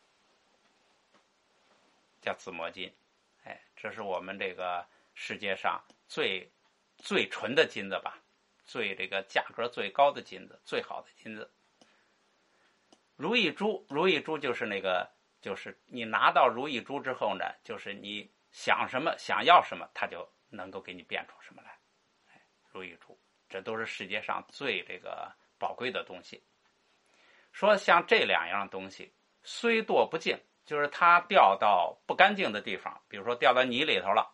叫紫磨金。这是我们这个世界上最纯的金子吧，最这个价格最高的金子，最好的金子。如意珠就是那个，就是你拿到如意珠之后呢，就是你想什么想要什么，它就能够给你变出什么来。如意珠，这都是世界上最这个宝贵的东西。说像这2样东西，虽堕不净，就是它掉到不干净的地方，比如说掉到泥里头了，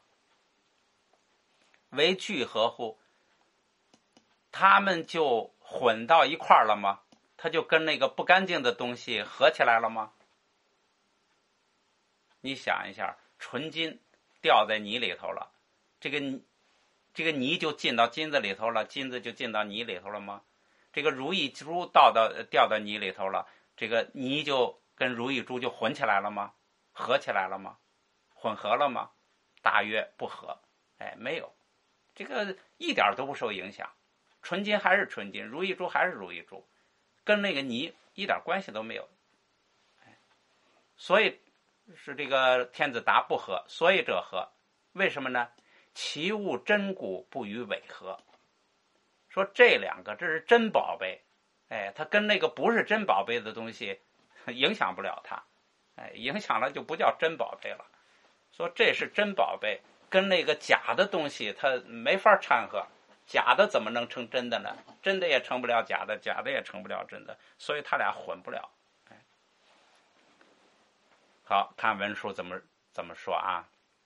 为聚合乎？它们就混到一块儿了吗？它就跟那个不干净的东西合起来了吗？你想一下，纯金掉在泥里头了，这个泥就进到金子里头了，金子就进到泥里头了吗？这个如意珠掉到泥里头了，这个泥就跟如意珠就混起来了吗？合起来了吗？混合了吗？大约不合，没有，这个一点都不受影响，纯金还是纯金，如意珠还是如意珠，跟那个泥一点关系都没有。所以是这个天子答不合，所以者何？为什么呢？其物真故不与违合。 说这两个这是真宝贝，它跟那个不是真宝贝的东西影响不了它，影响了就不叫真宝贝了。说这是真宝贝，跟那个假的东西它没法掺和，假的怎么能成真的呢？真的也成不了假的，假的也成不了真的，所以他俩混不了。好，看文书怎么说啊？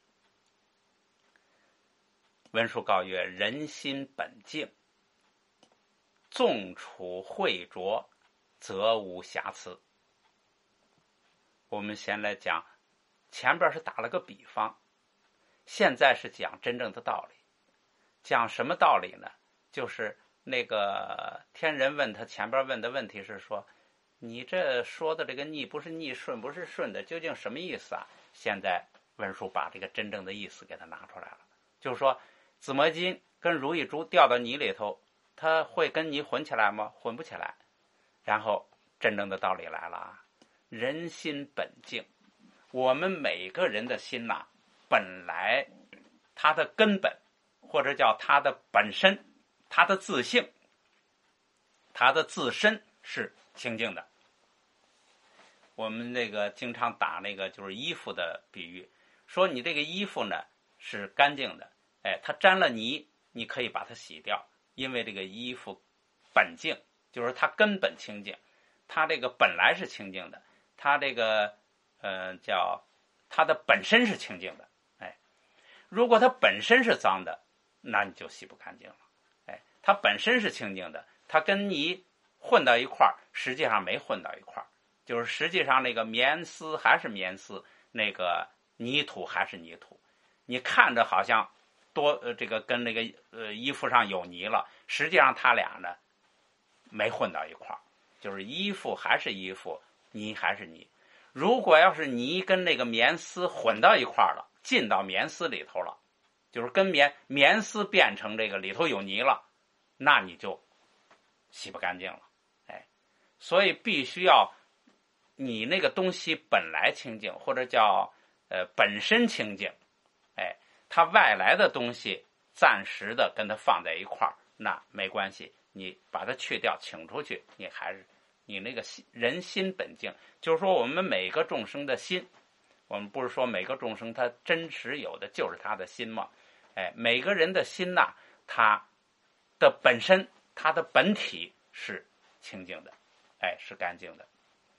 文书告曰：人心本净，纵处秽浊，则无瑕疵。我们先来讲，前边是打了个比方，现在是讲真正的道理。讲什么道理呢？就是那个天人问他前边问的问题是说，你这说的这个逆不是逆，顺不是顺的，究竟什么意思啊？现在文书把这个真正的意思给他拿出来了，就是说紫磨金跟如意珠掉到泥里头，它会跟泥混起来吗？混不起来。然后真正的道理来了啊，人心本净，我们每个人的心呐，本来它的根本或者叫它的本身，它的自性，它的自身是清净的。我们那个经常打那个就是衣服的比喻，说你这个衣服呢是干净的，它沾了泥，你可以把它洗掉，因为这个衣服本净，就是它根本清净，它这个本来是清净的，它这个叫它的本身是清净的。如果它本身是脏的，那你就洗不干净了。它本身是清净的，它跟泥混到一块儿，实际上没混到一块儿，就是实际上那个棉丝还是棉丝，那个泥土还是泥土。你看着好像这个跟那个衣服上有泥了，实际上它俩呢没混到一块儿，就是衣服还是衣服，泥还是泥。如果要是泥跟那个棉丝混到一块儿了，进到棉丝里头了，就是跟棉丝变成这个里头有泥了，那你就洗不干净了。所以必须要你那个东西本来清净，或者叫本身清净，它外来的东西暂时的跟它放在一块儿，那没关系，你把它去掉请出去，你还是你那个人心本净。就是说我们每个众生的心，我们不是说每个众生他真实有的就是他的心吗？每个人的心呐，他的本身，他的本体是清净的，是干净的。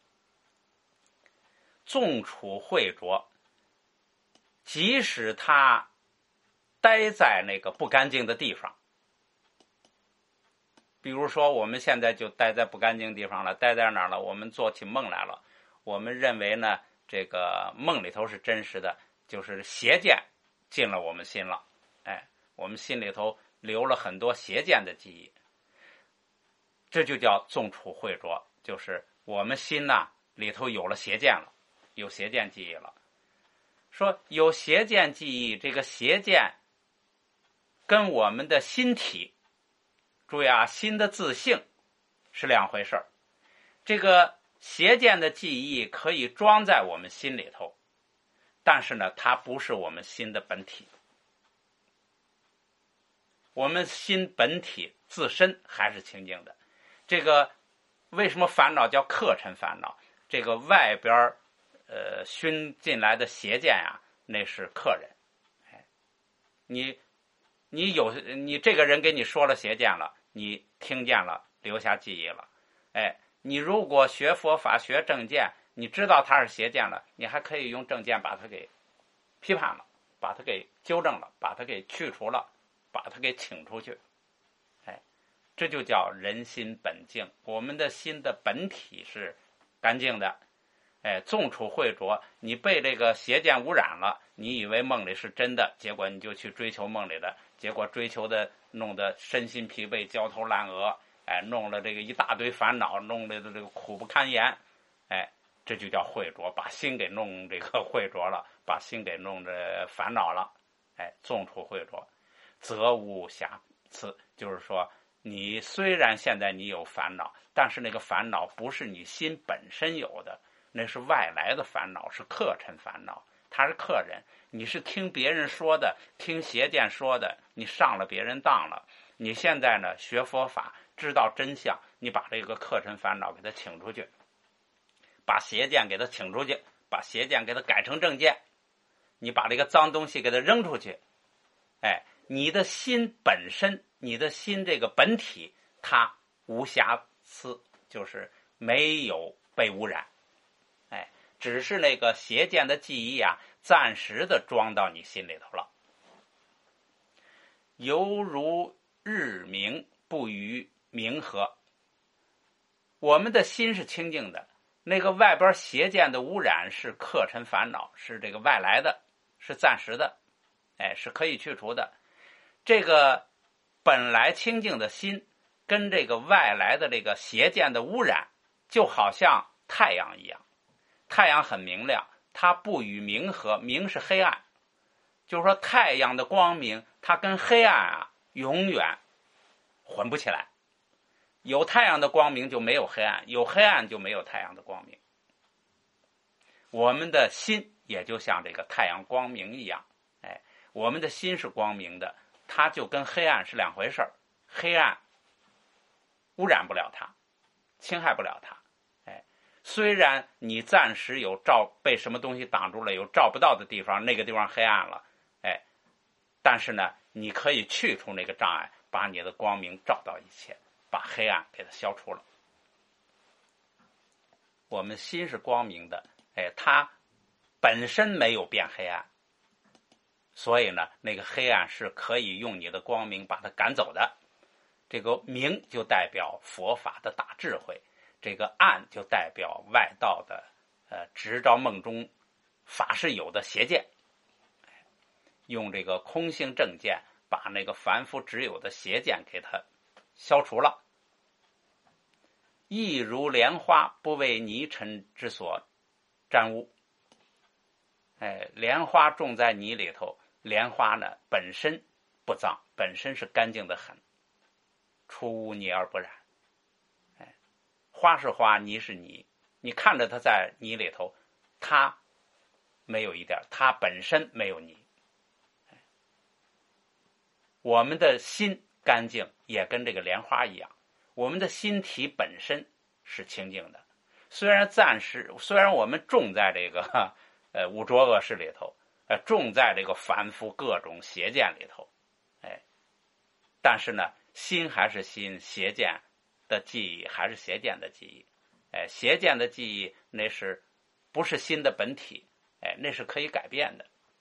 纵处秽浊，即使他待在那个不干净的地方，比如说我们现在就待在不干净地方了，待在哪儿了？我们做起梦来了，我们认为呢，这个梦里头是真实的，就是邪见进了我们心了，我们心里头留了很多邪见的记忆，这就叫纵处秽浊，就是我们心呐里头有了邪见了，有邪见记忆了。说有邪见记忆，这个邪见跟我们的心体，注意啊，心的自性是两回事儿。这个邪见的记忆可以装在我们心里头，但是呢，它不是我们心的本体。我们心本体自身还是清净的。这个为什么烦恼叫客尘烦恼？这个外边熏进来的邪见呀，那是客人。你这个人给你说了邪见了，你听见了，留下记忆了。你如果学佛法学正见，你知道他是邪见了，你还可以用正见把他给批判了，把他给纠正了，把他给去除了，把他给请出去。这就叫人心本净，我们的心的本体是干净的。纵处秽浊，你被这个邪见污染了，你以为梦里是真的，结果你就去追求梦里的，结果追求的弄得身心疲惫，焦头烂额，弄了这个一大堆烦恼，弄得这个苦不堪言，这就叫秽浊，把心给弄这个秽浊了，把心给弄着烦恼了。纵处秽浊，则无瑕疵，就是说你虽然现在你有烦恼，但是那个烦恼不是你心本身有的，那是外来的烦恼，是客尘烦恼，他是客人，你是听别人说的，听邪见说的，你上了别人当了， 你现在呢学佛法，知道真相，你把这个客尘烦恼给它请出去，把邪见给它请出去，把邪见给它改成正见，你把这个脏东西给它扔出去，你的心本身，你的心这个本体，它无瑕疵，就是没有被污染，只是那个邪见的记忆啊，暂时的装到你心里头了。犹如日明不与明合，我们的心是清净的，那个外边邪见的污染是客尘烦恼，是这个外来的，是暂时的，是可以去除的。这个本来清净的心跟这个外来的这个邪见的污染，就好像太阳一样，太阳很明亮，它不与明合，明是黑暗，就是说太阳的光明它跟黑暗啊永远混不起来，有太阳的光明就没有黑暗，有黑暗就没有太阳的光明。我们的心也就像这个太阳光明一样，我们的心是光明的，它就跟黑暗是两回事儿，黑暗污染不了它，侵害不了它。虽然你暂时有被什么东西挡住了，有照不到的地方，那个地方黑暗了，但是呢，你可以去除那个障碍，把你的光明照到一切，把黑暗给它消除了。我们心是光明的，它本身没有变黑暗，所以呢，那个黑暗是可以用你的光明把它赶走的。这个明就代表佛法的大智慧，这个暗就代表外道的执着梦中法是有的邪见，用这个空性正见把那个凡夫只有的邪见给它消除了。亦如莲花不为泥尘之所沾污，莲花种在泥里头，莲花呢本身不脏，本身是干净的很，出污泥而不染。花是花，泥是泥，你看着它在泥里头，它没有一点，它本身没有泥。我们的心干净也跟这个莲花一样，我们的心体本身是清净的，虽然我们种在这个五浊恶世里头，种在这个凡夫各种邪见里头，但是呢，心还是心，邪见的记忆还是邪见的记忆，邪见的记忆那是不是心的本体，那是可以改变的。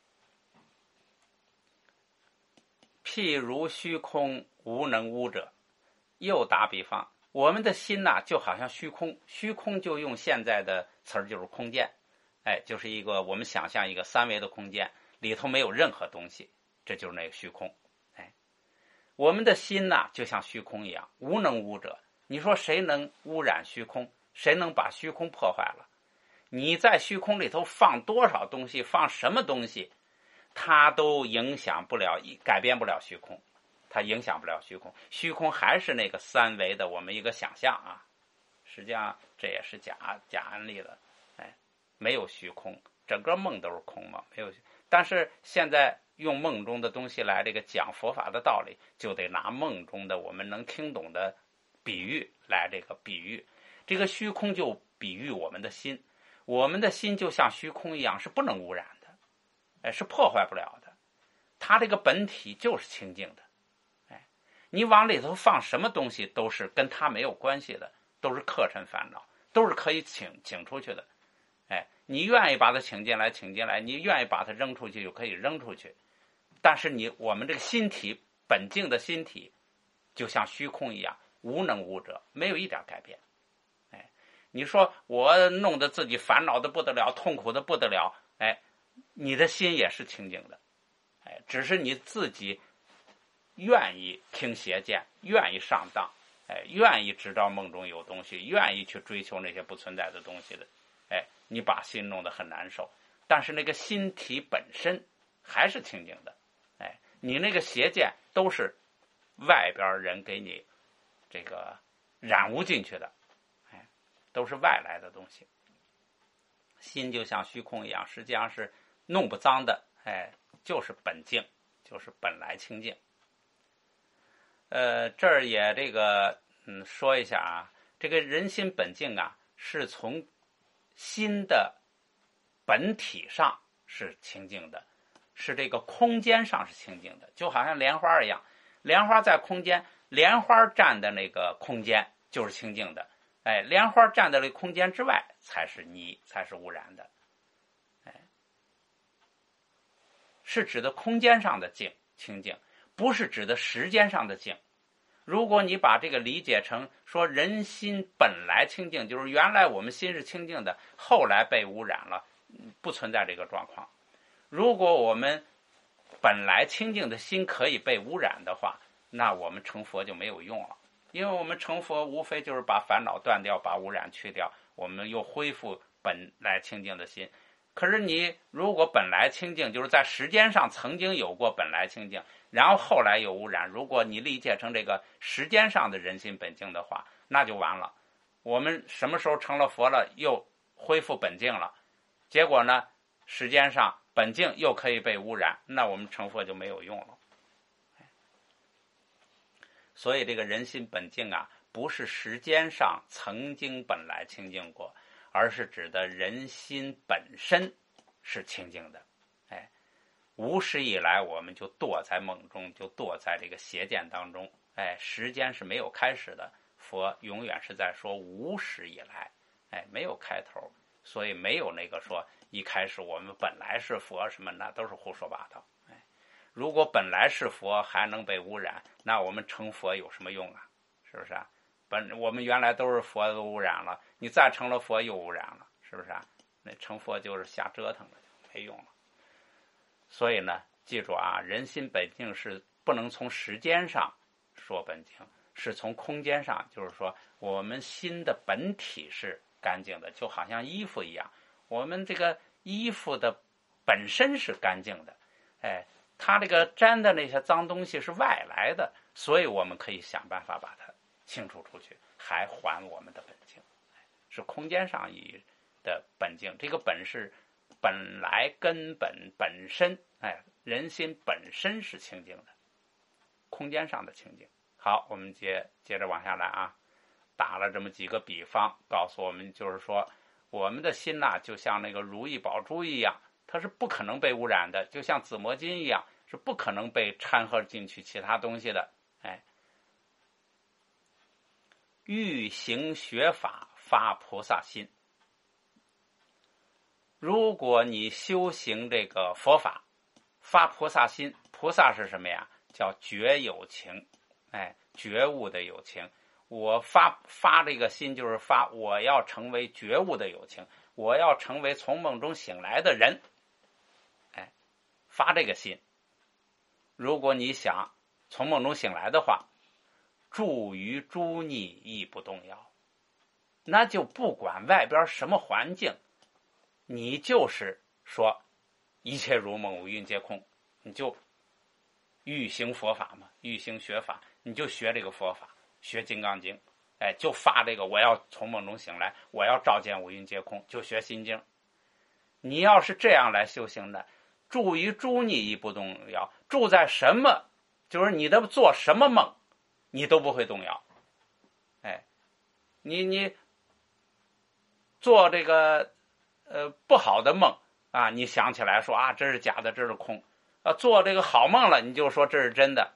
譬如虚空无能污者，又打比方，我们的心呐，就好像虚空，虚空就用现在的词儿就是空间，就是一个我们想象一个三维的空间，里头没有任何东西，这就是那个虚空。我们的心呐，就像虚空一样，无能污者。你说谁能污染虚空？谁能把虚空破坏了？你在虚空里头放多少东西，放什么东西，它都影响不了，改变不了虚空，它影响不了虚空。虚空还是那个三维的我们一个想象啊，实际上这也是假案例了，没有虚空，整个梦都是空嘛，没有。但是现在用梦中的东西来这个讲佛法的道理，就得拿梦中的我们能听懂的比喻来这个比喻。这个虚空就比喻我们的心，我们的心就像虚空一样，是不能污染的，是破坏不了的。它这个本体就是清净的，你往里头放什么东西都是跟它没有关系的，都是客尘烦恼，都是可以请出去的。你愿意把它请进来，你愿意把它扔出去就可以扔出去。但是我们这个心体本净的心体，就像虚空一样，无能无者，没有一点改变。你说我弄得自己烦恼的不得了，痛苦的不得了，你的心也是清净的，只是你自己愿意听邪见，愿意上当，愿意知道梦中有东西，愿意去追求那些不存在的东西的，你把心弄得很难受。但是那个心体本身还是清净的，你那个邪见都是外边人给你这个染污进去的，都是外来的东西。心就像虚空一样，实际上是弄不脏的，就是本净，就是本来清净。 这儿也这个说一下啊，这个人心本净啊，是从心的本体上是清净的，是这个空间上是清净的，就好像莲花一样，莲花在空间，莲花占的那个空间就是清净的，哎，莲花占的那空间之外才是泥，才是污染的，哎，是指的空间上的净清净，不是指的时间上的净。如果你把这个理解成说人心本来清净，就是原来我们心是清净的，后来被污染了，不存在这个状况。如果我们本来清净的心可以被污染的话，那我们成佛就没有用了，因为我们成佛无非就是把烦恼断掉，把污染去掉，我们又恢复本来清净的心。可是你如果本来清净，就是在时间上曾经有过本来清净，然后后来有污染，如果你理解成这个时间上的人心本净的话，那就完了。我们什么时候成了佛了，又恢复本净了，结果呢，时间上本净又可以被污染，那我们成佛就没有用了。所以这个人心本净啊，不是时间上曾经本来清净过，而是指的人心本身是清净的。哎，无始以来我们就堕在梦中，就堕在这个邪见当中。哎，时间是没有开始的，佛永远是在说无始以来，哎，没有开头，所以没有那个说一开始我们本来是佛什么，那都是胡说八道。哎，如果本来是佛还能被污染，那我们成佛有什么用啊？是不是啊？我们原来都是佛都污染了，你再成了佛又污染了，是不是啊？那成佛就是瞎折腾了，没用了。所以呢，记住啊，人心本净是不能从时间上说本净，是从空间上，就是说我们心的本体是干净的，就好像衣服一样，我们这个衣服的本身是干净的，哎，它这个沾的那些脏东西是外来的，所以我们可以想办法把它清除出去，还还我们的本净，是空间上意义的本净。这个本是本来根本本身，哎，人心本身是清净的，空间上的清净。好，我们接着往下来啊，打了这么几个比方，告诉我们就是说，我们的心呐，就像那个如意宝珠一样，它是不可能被污染的，就像紫磨金一样，是不可能被掺和进去其他东西的。哎，欲行学法，发菩萨心。如果你修行这个佛法，发菩萨心，菩萨是什么呀？叫觉有情，哎，觉悟的有情。我发这个心，就是发我要成为觉悟的有情，我要成为从梦中醒来的人，哎，发这个心。如果你想从梦中醒来的话，住于诸逆亦不动摇，那就不管外边什么环境，你就是说一切如梦，五蕴皆空，你就欲行佛法嘛，欲行学法，你就学这个佛法，学金刚经，哎，就发这个我要从梦中醒来，我要照见五蕴皆空，就学心经。你要是这样来修行的，住于诸逆亦不动摇，住在什么，就是你的做什么梦，你都不会动摇。哎，你做这个不好的梦啊，你想起来说啊这是假的，这是空，做这个好梦了，你就说这是真的，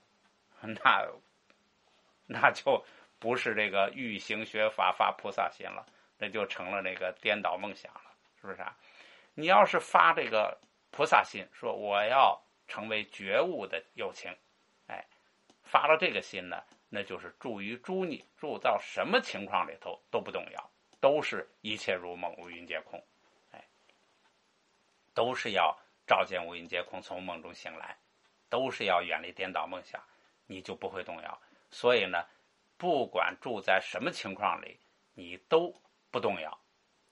那就不是这个欲行学法发菩萨心了，那就成了那个颠倒梦想了，是不是啊？你要是发这个菩萨心，说我要成为觉悟的有情，哎，发了这个心呢，那就是住于诸逆，住到什么情况里头都不动摇，都是一切如梦，五蕴皆空，哎，都是要照见五蕴皆空，从梦中醒来，都是要远离颠倒梦想，你就不会动摇。所以呢，不管住在什么情况里，你都不动摇。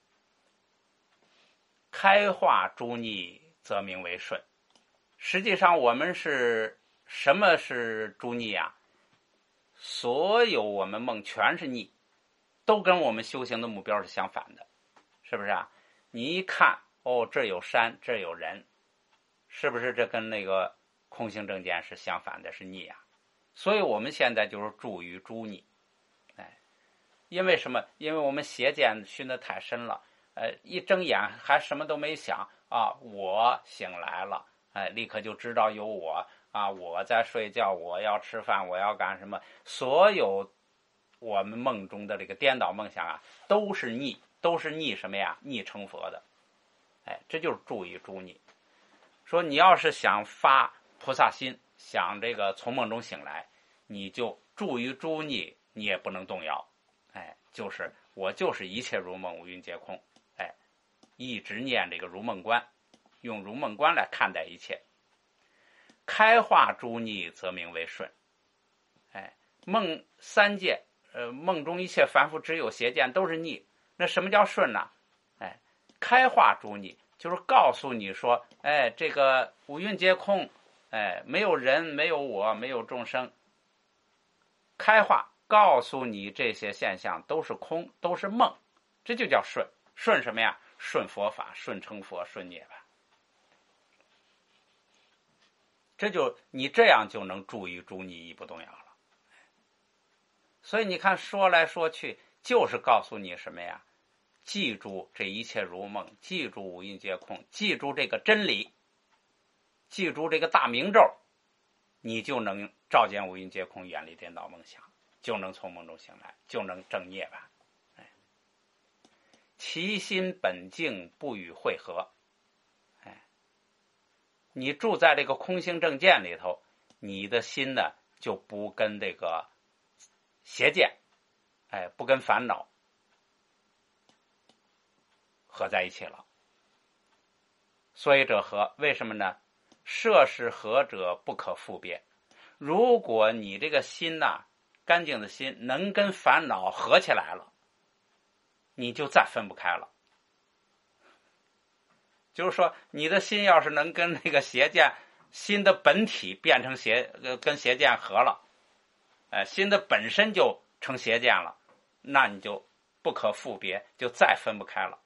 开化诸逆，则名为顺。实际上，我们是什么是诸逆啊？所有我们梦全是逆，都跟我们修行的目标是相反的，是不是啊？你一看，哦，这有山，这有人，是不是这跟那个空性正见是相反的，是逆啊？ 所以我们现在就是住于诸逆，因为什么？因为我们邪见熏得太深了，一睁眼还什么都没想啊，我醒来了，立刻就知道有我啊，我在睡觉，我要吃饭，我要干什么？所有我们梦中的这个颠倒梦想啊，都是逆什么呀？逆成佛的，这就是住于诸逆。说你要是想发菩萨心，想这个从梦中醒来，你就住于诸逆，你也不能动摇。就是我就是一切如梦，无云皆空。一直念这个如梦观，用如梦观来看待一切。开化诸逆，则名为顺。梦三界，梦中一切凡夫只有邪见，都是逆。那什么叫顺呢？开化诸逆，就是告诉你说，这个五蕴皆空，没有人，没有我，没有众生。开化告诉你这些现象都是空，都是梦，这就叫顺。顺什么呀？顺佛法，顺成佛，顺涅槃。这就你这样就能住于诸逆，一不动摇了。所以你看，说来说去就是告诉你什么呀？记住这一切如梦，记住五蕴皆空，记住这个真理，记住这个大明咒，你就能照见五蕴皆空，远离颠倒梦想，就能从梦中醒来，就能证涅槃。其心本净，不与会合。你住在这个空性正见里头，你的心呢就不跟这个邪见，不跟烦恼合在一起了。所以者合，为什么呢？摄是合者，不可复别。如果你这个心呐，干净的心能跟烦恼合起来了，你就再分不开了。就是说，你的心要是能跟那个邪见，心的本体变成跟邪见合了，心的本身就成邪见了，那你就不可复别，就再分不开了。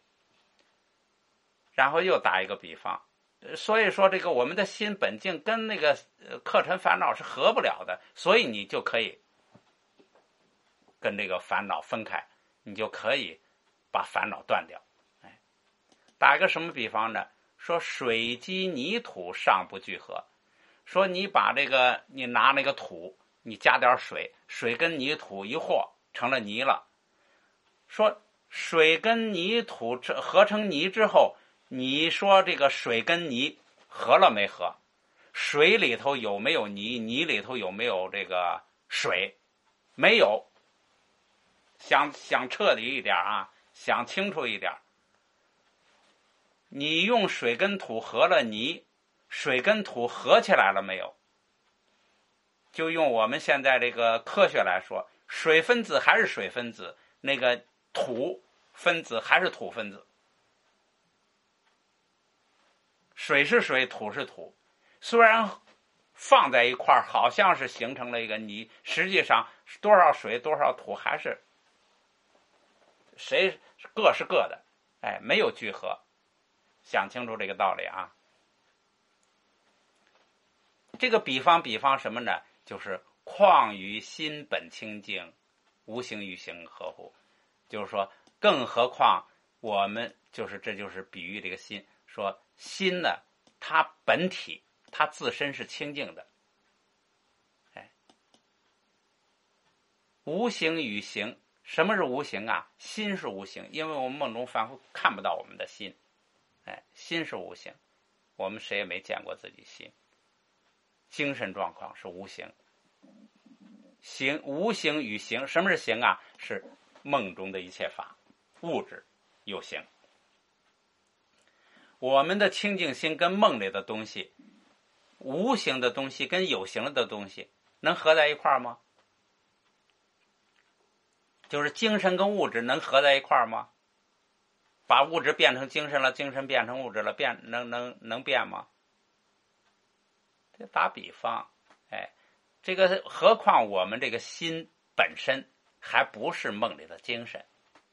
然后又打一个比方，所以说这个我们的心本净跟那个客尘烦恼是合不了的，所以你就可以跟这个烦恼分开，你就可以把烦恼断掉。打一个什么比方呢？说水积泥土尚不聚合，说你把这个你拿那个土，你加点水，水跟泥土一和成了泥了。说水跟泥土合成泥之后，你说这个水跟泥合了没合？水里头有没有泥？泥里头有没有这个水？没有。想彻底一点啊，想清楚一点。你用水跟土合了泥，水跟土合起来了没有？就用我们现在这个科学来说，水分子还是水分子，那个土分子还是土分子。水是水，土是土，虽然放在一块儿好像是形成了一个泥，实际上多少水多少土还是谁各是各的，没有聚合。想清楚这个道理啊。这个比方什么呢？就是况于心本清净，无形与形合乎。就是说，更何况我们这就是比喻这个心，说心呢，它本体它自身是清净的，无形与形。什么是无形啊？心是无形，因为我们梦中凡夫看不到我们的心。心是无形，我们谁也没见过自己心。精神状况是无形，无形与形。什么是形啊？是梦中的一切法，物质有形。我们的清净心跟梦里的东西，无形的东西跟有形的东西能合在一块儿吗？就是精神跟物质能合在一块儿吗？把物质变成精神了，精神变成物质了，能变吗？这打比方，这个何况我们这个心本身还不是梦里的精神，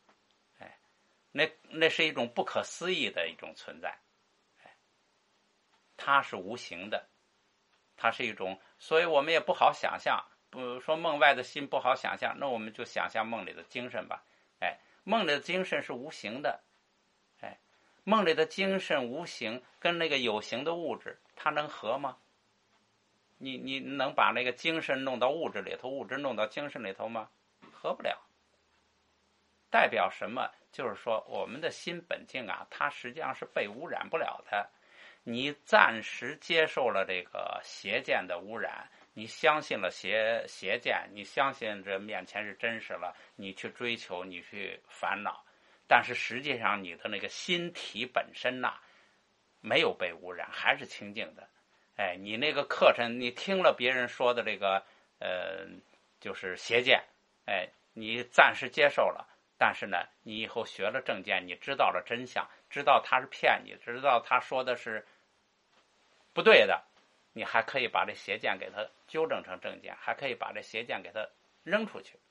那是一种不可思议的一种存在，它是无形的， 它是一种，所以我们也不好想象，不说梦外的心不好想象，那我们就想象梦里的精神吧。梦里的精神是无形的，梦里的精神无形跟那个有形的物质，它能合吗？你能把那个精神弄到物质里头，物质弄到精神里头吗？合不了。代表什么？就是说我们的心本性啊，它实际上是被污染不了的。你暂时接受了这个邪见的污染，你相信了邪见，你相信这面前是真实了，你去追求，你去烦恼，但是实际上你的那个心体本身呐，没有被污染，还是清净的。你那个课程，你听了别人说的这个就是邪见，你暂时接受了，但是呢，你以后学了正见，你知道了真相，知道他是骗你，知道他说的是不对的，你还可以把这邪见给他纠正成正见，还可以把这邪见给他扔出去。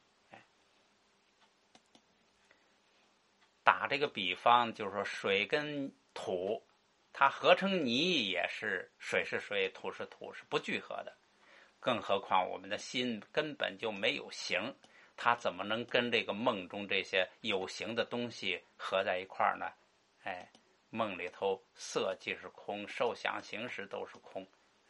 打这个比方，就是说水跟土，它合成泥也是水是水，土是土，是不聚合的。更何况我们的心根本就没有形，它怎么能跟这个梦中这些有形的东西合在一块儿呢？梦里头色即是空，受想行识都是空，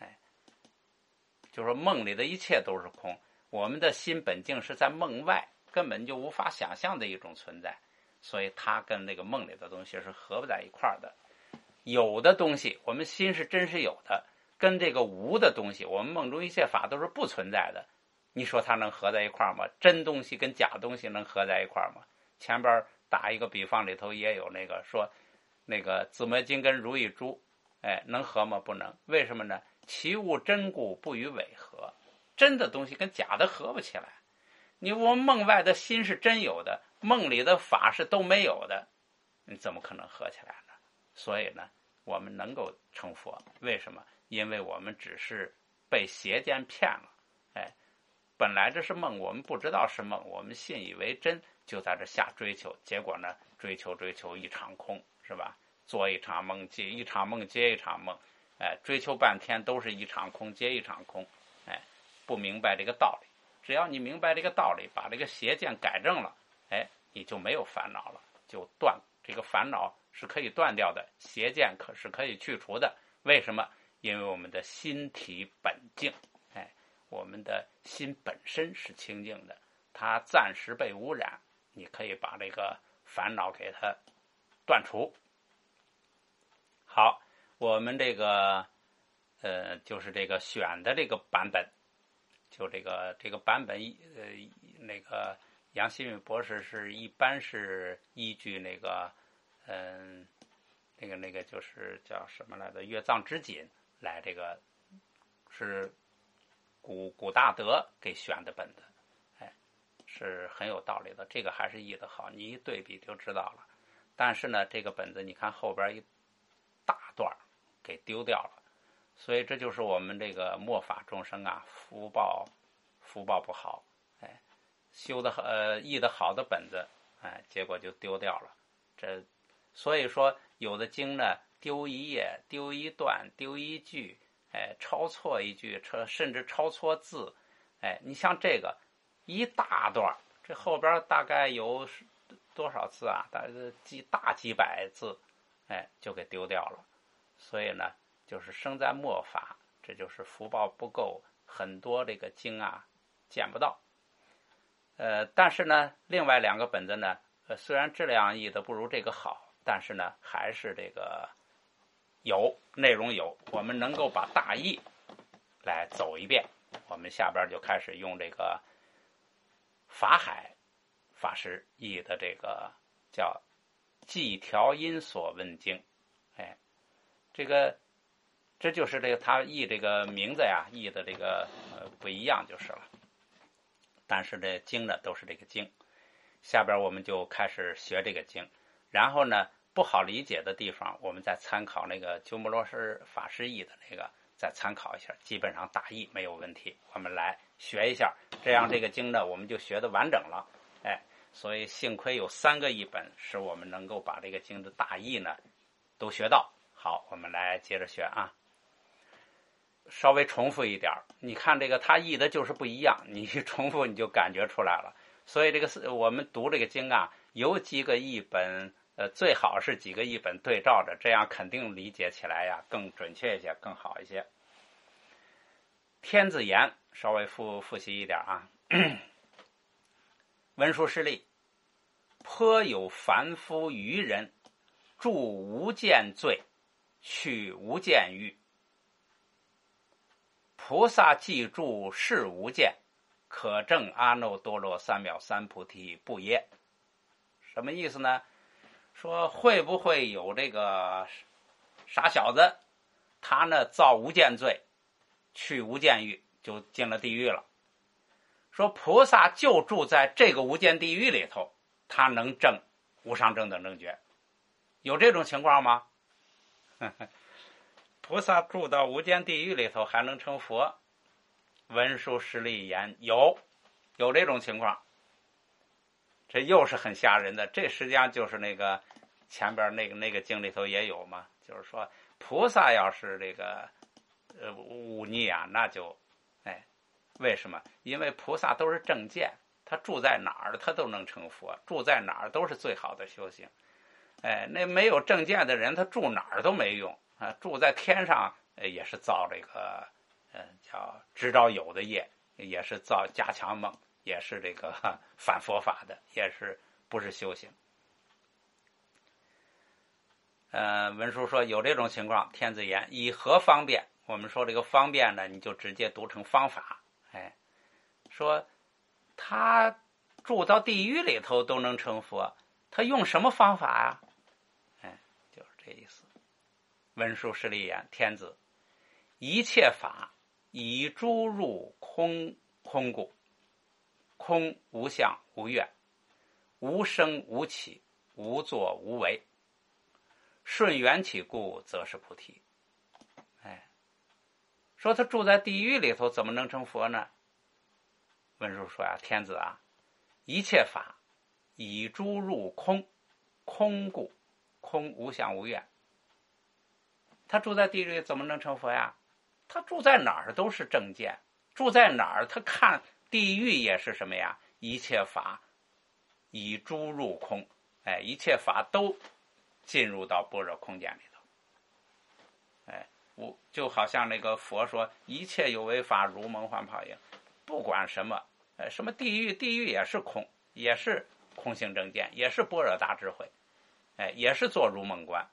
就说梦里的一切都是空。我们的心本境是在梦外，根本就无法想象的一种存在，所以它跟那个梦里的东西是合不在一块儿的。有的东西，我们心是真是有的，跟这个无的东西，我们梦中一切法都是不存在的。你说它能合在一块儿吗？真东西跟假东西能合在一块儿吗？前边打一个比方里头也有那个说，那个紫磨金跟如意珠，能合吗？不能。为什么呢？其物真故，不与伪合。真的东西跟假的合不起来。我们梦外的心是真有的，梦里的法是都没有的，你怎么可能合起来呢？所以呢，我们能够成佛，为什么？因为我们只是被邪见骗了。本来这是梦，我们不知道是梦，我们信以为真，就在这下追求，结果呢，追求一场空，是吧？做一场梦，接一场梦，接一场梦，追求半天都是一场空接一场空，不明白这个道理。只要你明白这个道理，把这个邪见改正了，你就没有烦恼了，就断这个烦恼是可以断掉的，邪见是可以去除的。为什么？因为我们的心体本净，我们的心本身是清净的，它暂时被污染，你可以把这个烦恼给它断除。好，我们这个就是这个选的这个版本，就这个版本那个杨新宇博士是一般是依据那个那个就是叫什么来着，乐藏之锦来，这个是古大德给选的本子，是很有道理的。这个还是译得好，你一对比就知道了。但是呢，这个本子你看后边一大段给丢掉了，所以这就是我们这个末法众生啊，福报不好，修的译的好的本子，结果就丢掉了。所以说有的经呢，丢一页，丢一段，丢一句，抄错一句，甚至抄错字，你像这个一大段，这后边大概有多少字啊？大概几百字，就给丢掉了。所以呢，就是生在末法，这就是福报不够，很多这个经啊见不到。但是呢，另外两个本子呢，虽然质量译的不如这个好，但是呢，还是这个内容有，我们能够把大意来走一遍。我们下边就开始用这个法海法师译的这个叫寂调因所问经，这就是这个他译这个名字呀，译的这个不一样就是了。但是这经呢都是这个经，下边我们就开始学这个经，然后呢不好理解的地方，我们再参考那个鸠摩罗什法师译的那个，再参考一下，基本上大意没有问题。我们来学一下，这样这个经呢我们就学得完整了。所以幸亏有3个译本，使我们能够把这个经的大意呢都学到。好，我们来接着学啊。 稍微重复一点，你看这个他译的就是不一样，你一重复你就感觉出来了。所以这个我们读这个经啊，有几个译本，最好是几个译本对照着，这样肯定理解起来呀更准确一些，更好一些。天子言稍微复习一点啊。文殊师利，颇有凡夫愚人，著无间罪，去无间狱。菩萨记住是无间，可证阿耨多罗三藐三菩提不耶？什么意思呢？说会不会有这个傻小子，他呢造无间罪，去无间狱，就进了地狱了。说菩萨就住在这个无间地狱里头，他能证无上正等正觉，有这种情况吗？菩萨住到无间地狱里头还能成佛？文殊师利言有这种情况。这又是很吓人的，这实际上就是那个前边那个经里头也有嘛，就是说菩萨要是这个忤逆啊，那就为什么？因为菩萨都是正见，他住在哪儿他都能成佛，住在哪儿都是最好的修行。那没有正见的人，他住哪儿都没用啊，住在天上也是造这个叫知道有的业，也是造加强梦，也是这个反佛法的，也是不是修行。文殊说有这种情况，天子言以何方便？我们说这个方便呢，你就直接读成方法。说他住到地狱里头都能成佛，他用什么方法呀？就是这意思。文殊师利言天子，一切法以诸入空故，空无相无愿，无生无起，无作无为，顺缘起故则是菩提。说他住在地狱里头怎么能成佛呢？文殊说天子啊，一切法以诸入空，空故，空无相无愿。他住在地狱怎么能成佛呀？他住在哪儿都是正见，住在哪儿他看地狱也是什么呀？一切法以诸入空，一切法都进入到般若空间里头。就好像那个佛说一切有为法如梦幻泡影，不管什么什么地狱也是空，也是空性正见，也是般若大智慧，也是做如梦观。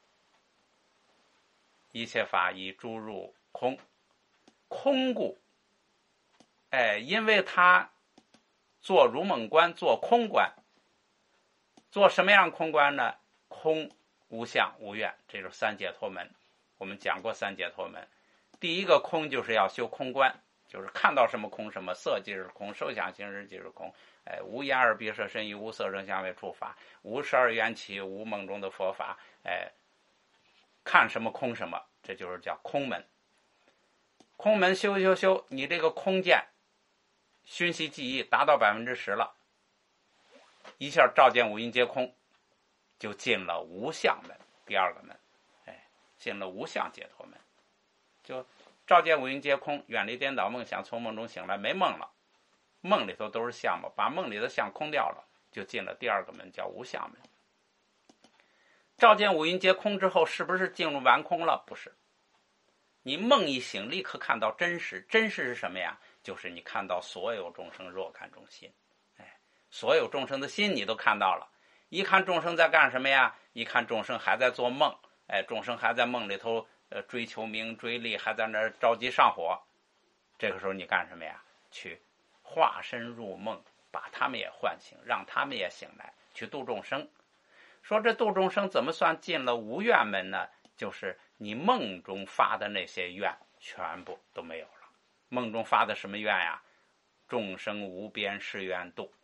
一切法以诸入空，空故，因为他做如梦观，做空观，做什么样空观呢？空无相无愿，这就是三解脱门。我们讲过三解脱门，第一个空就是要修空观，就是看到什么空什么，色即是空，受想行识即是空，无眼耳鼻舌身意，无色声香味触法，无十二缘起，无梦中的佛法，看什么空什么，这就是叫空门。空门修，你这个空见熏习记忆达到10%了，一下照见五蕴皆空，就进了无相门，第二个门，进了无相解脱门，就照见五蕴皆空，远离颠倒梦想，从梦中醒来，没梦了，梦里头都是相嘛，把梦里的相空掉了，就进了第二个门，叫无相门。照见五蕴皆空之后，是不是进入完空了？不是，你梦一醒，立刻看到真实。真实是什么呀？就是你看到所有众生若看众心，所有众生的心你都看到了。一看众生在干什么呀？一看众生还在做梦，众生还在梦里头追求名追利，还在那儿着急上火。这个时候你干什么呀？去化身入梦，把他们也唤醒，让他们也醒来，去度众生。说这度众生怎么算进了无愿门呢？就是你梦中发的那些愿全部都没有了。梦中发的什么愿呀？众生无边誓愿度。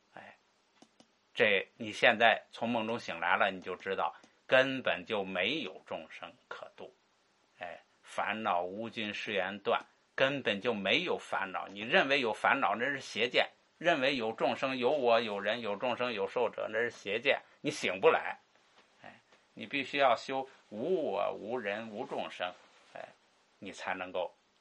这你现在从梦中醒来了，你就知道根本就没有众生可度。烦恼无尽誓愿断，根本就没有烦恼。你认为有烦恼，那是邪见；认为有众生，有我有人有众生有寿者，那是邪见。你醒不来，你必须要修无我无人无众生，你才能够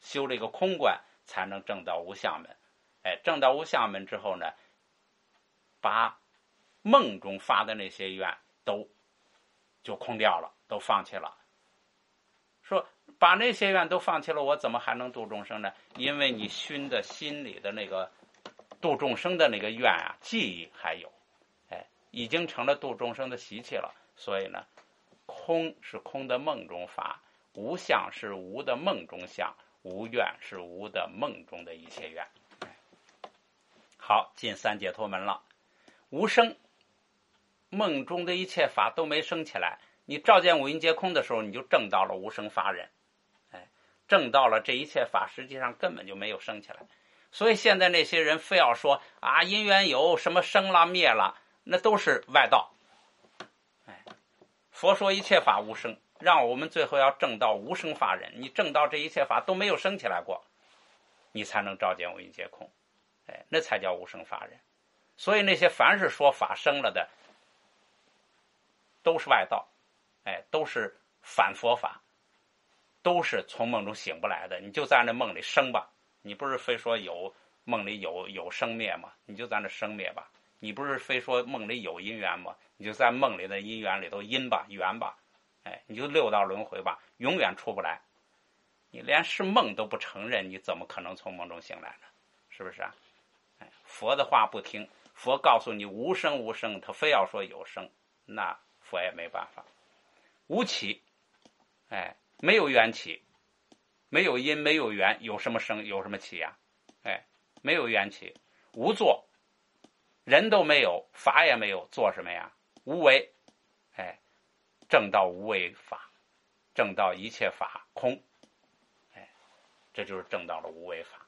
修这个空观，才能证到无相门。证到无相门之后呢，把梦中发的那些愿都就空掉了，都放弃了。说把那些愿都放弃了，我怎么还能度众生呢？因为你熏的心里的那个度众生的那个愿啊，记忆还有，已经成了度众生的习气了。所以呢，空是空的梦中法，无相是无的梦中相，无愿是无的梦中的一切愿。好，进三解脱门了。无生，梦中的一切法都没生起来，你照见五蕴皆空的时候，你就证到了无生法忍。证到了这一切法实际上根本就没有生起来。所以现在那些人非要说啊，因缘有什么生了灭了，那都是外道。佛说一切法无生，让我们最后要证到无生法忍。你证到这一切法都没有生起来过，你才能照见五蕴皆空。那才叫无生法忍。所以那些凡是说法生了的，都是外道，都是反佛法，都是从梦中醒不来的。你就在那梦里生吧，你不是非说梦里有生灭吗？你就在那生灭吧。你不是非说梦里有因缘吗？你就在梦里的因缘里头因吧缘吧，你就六道轮回吧，永远出不来。你连是梦都不承认，你怎么可能从梦中醒来呢？是不是啊？佛的话不听，佛告诉你无生无生，他非要说有生，那佛也没办法。无起，没有缘起，没有因没有缘，有什么生有什么起呀？没有缘起。无作，人都没有，法也没有，做什么呀？无为，证到无为法，证到一切法空，这就是证到了无为法。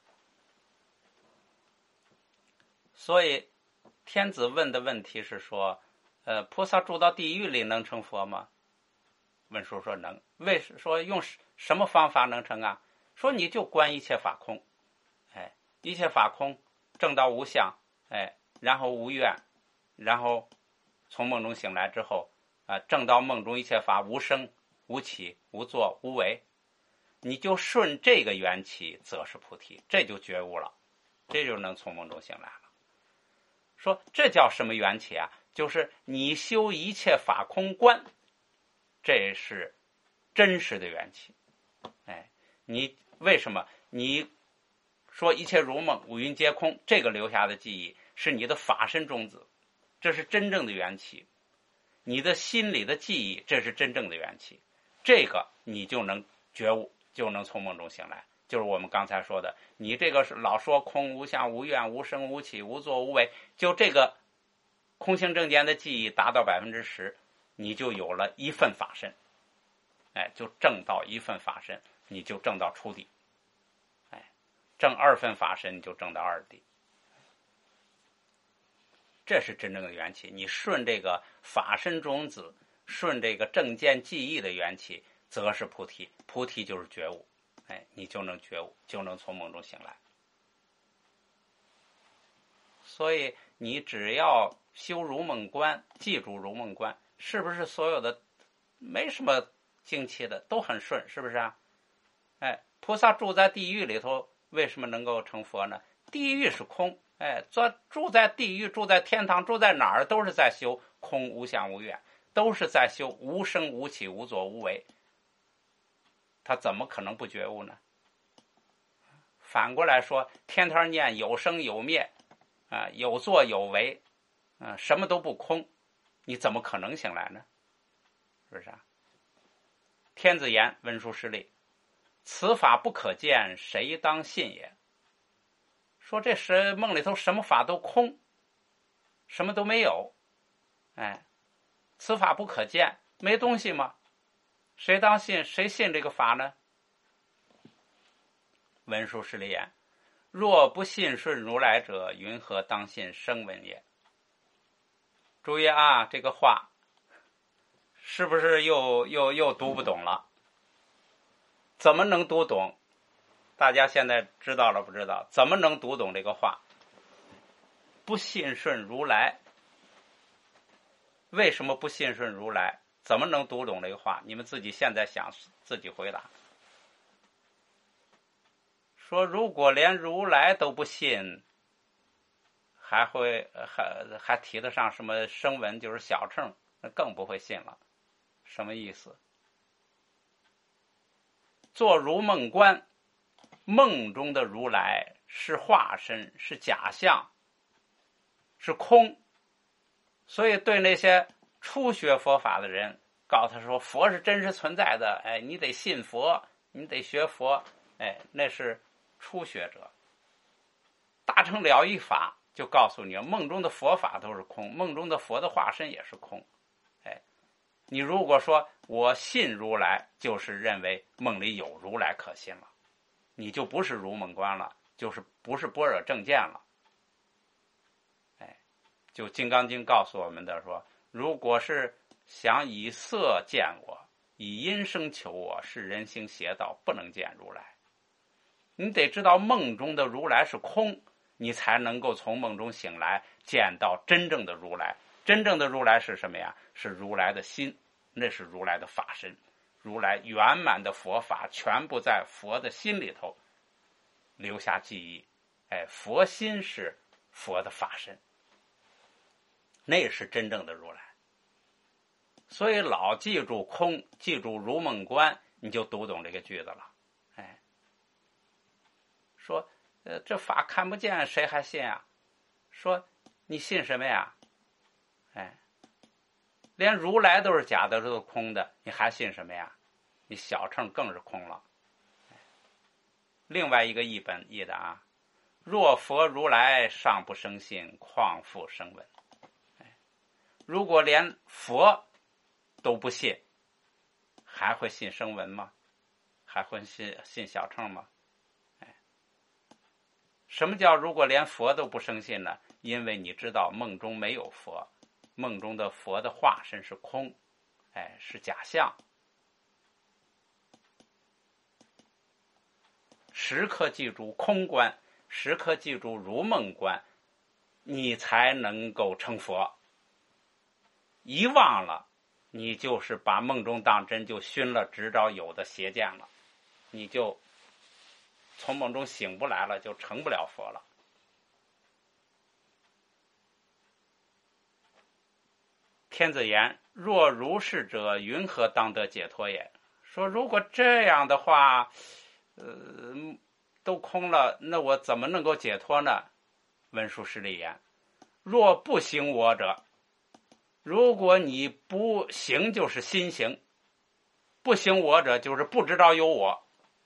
所以天子问的问题是说，菩萨住到地狱里能成佛吗？文殊说能。说用什么方法能成啊？说你就观一切法空，一切法空，证到无相，然后无愿，然后从梦中醒来之后，证到梦中一切法无生无起无作无为，你就顺这个缘起，则是菩提，这就觉悟了，这就能从梦中醒来了。说这叫什么缘起啊？就是你修一切法空观，这是真实的缘起。你为什么你说一切如梦，五蕴皆空，这个留下的记忆是你的法身种子，这是真正的缘起。你的心里的记忆，这是真正的缘起，这个你就能觉悟，就能从梦中醒来。就是我们刚才说的，你这个是老说空无相无愿无生无起无作无为，就这个空性正见的记忆达到10%，你就有了一份法身，就证到一份法身，你就证到初地，证2份法身，你就证到2地。这是真正的缘起。你顺这个法身种子，顺这个正见记忆的缘起，则是菩提。菩提就是觉悟，你就能觉悟，就能从梦中醒来。所以你只要修如梦观，记住如梦观，是不是所有的没什么惊奇的，都很顺，是不是啊？菩萨住在地狱里头，为什么能够成佛呢？地狱是空，住在地狱，住在天堂，住在哪儿都是在修空无相无愿，都是在修无生无起无作无为，他怎么可能不觉悟呢？反过来说，天天念有生有灭，有作有为，什么都不空，你怎么可能醒来呢？是不是啊？天子言文殊师利，此法不可见，谁当信也？说这是梦里头什么法都空，什么都没有，此法不可见，没东西吗？谁当信？谁信这个法呢？文殊师利言，若不信顺如来者，云何当信声闻也？注意啊，这个话是不是又读不懂了？怎么能读懂？大家现在知道了不知道？怎么能读懂这个话？不信顺如来，为什么不信顺如来？怎么能读懂这个话？你们自己现在想，自己回答。 说如果连如来都不信，还提得上什么声闻，就是小乘，那更不会信了。什么意思？做如梦观，梦中的如来是化身，是假象，是空。所以对那些初学佛法的人，告诉他说佛是真实存在的，哎，你得信佛，你得学佛，哎，那是初学者。大乘了义法就告诉你，梦中的佛法都是空，梦中的佛的化身也是空。哎，你如果说我信如来，就是认为梦里有如来可信了，你就不是如梦观了，就是不是般若正见了。哎，就《金刚经》告诉我们的说，如果是想以色见我，以音声求我，是人行邪道，不能见如来。你得知道梦中的如来是空，你才能够从梦中醒来，见到真正的如来。真正的如来是什么呀？是如来的心，那是如来的法身。如来圆满的佛法全部在佛的心里头留下记忆。哎，佛心是佛的法身，那是真正的如来。所以老记住空，记住如梦观，你就读懂这个句子了。哎，说这法看不见，谁还信啊？说你信什么呀？哎，连如来都是假的，都是空的，你还信什么呀？你小乘更是空了。另外一个译本译的啊，若佛如来尚不生信，况复生闻。如果连佛都不信，还会信声闻吗？还会信小乘吗？什么叫如果连佛都不生信呢？因为你知道梦中没有佛，梦中的佛的化身是空，哎，是假象。时刻记住空观，时刻记住如梦观，你才能够成佛。一忘了，你就是把梦中当真，就熏了执着有的邪见了，你就从梦中醒不来了，就成不了佛了。天子言：若如是者，云何当得解脱也？说如果这样的话，都空了，那我怎么能够解脱呢？文殊师利言：若不行我者，如果你不行就是心行，不行我者就是不知道有我，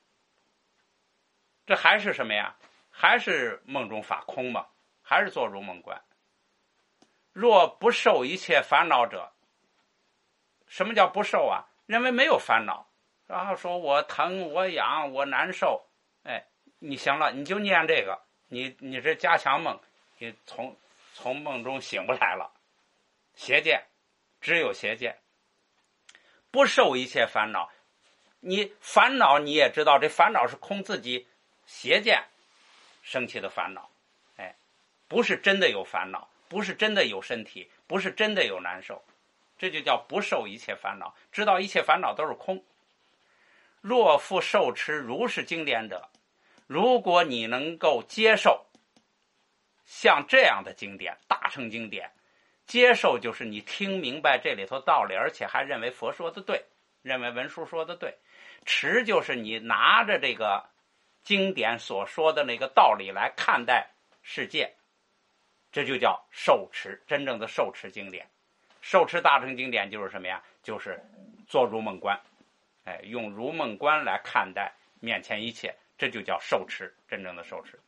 这还是什么呀？还是梦中法空嘛，还是做如梦观。若不受一切烦恼者，什么叫不受啊？认为没有烦恼，然后说我疼我痒我难受，哎，你行了，你就念这个，你这加强梦，你从梦中醒不来了。邪见，只有邪见，不受一切烦恼。你烦恼你也知道，这烦恼是空自己邪见生起的烦恼，哎，不是真的有烦恼，不是真的有身体，不是真的有难受，这就叫不受一切烦恼，知道一切烦恼都是空。若复受持如是经典者，如果你能够接受像这样的经典，大乘经典，接受就是你听明白这里头道理，而且还认为佛说的对，认为文殊说的对。持就是你拿着这个经典所说的那个道理来看待世界，这就叫受持，真正的受持经典。受持大乘经典就是什么呀？就是做如梦观，哎，用如梦观来看待面前一切，这就叫受持，真正的受持。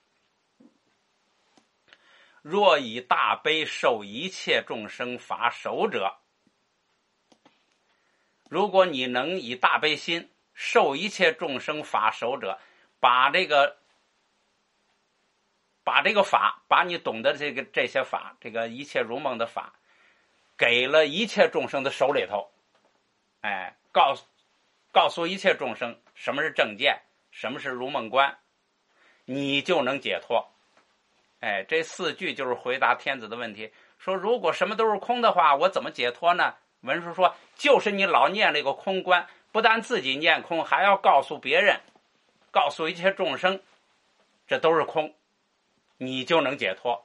若以大悲受一切众生法手者，如果你能以大悲心受一切众生法手者，把这个法，把你懂得这些法，这个一切如梦的法，给了一切众生的手里头，哎，告诉一切众生什么是正见，什么是如梦观，你就能解脱。哎，这4句就是回答天子的问题，说如果什么都是空的话，我怎么解脱呢？文殊说，就是你老念这个空观，不但自己念空，还要告诉别人，告诉一切众生， 这都是空，你就能解脱。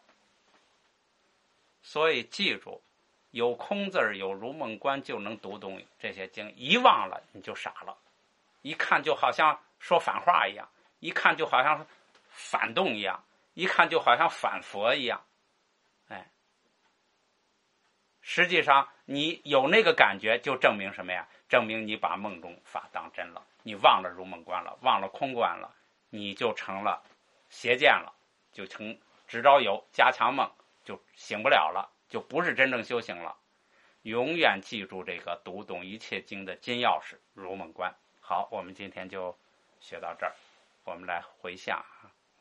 所以记住，有空字儿，有如梦观，就能读懂这些经。一忘了你就傻了，一看就好像说反话一样，一看就好像反动一样，一看就好像反佛一样。实际上你有那个感觉，就证明什么呀？证明你把梦中法当真了，你忘了如梦观了，忘了空观了，你就成了邪见了，就成执着有加强梦，就醒不了了，就不是真正修行了。永远记住这个读懂一切经的金钥匙如梦观。好，我们今天就学到这儿，我们来回向啊。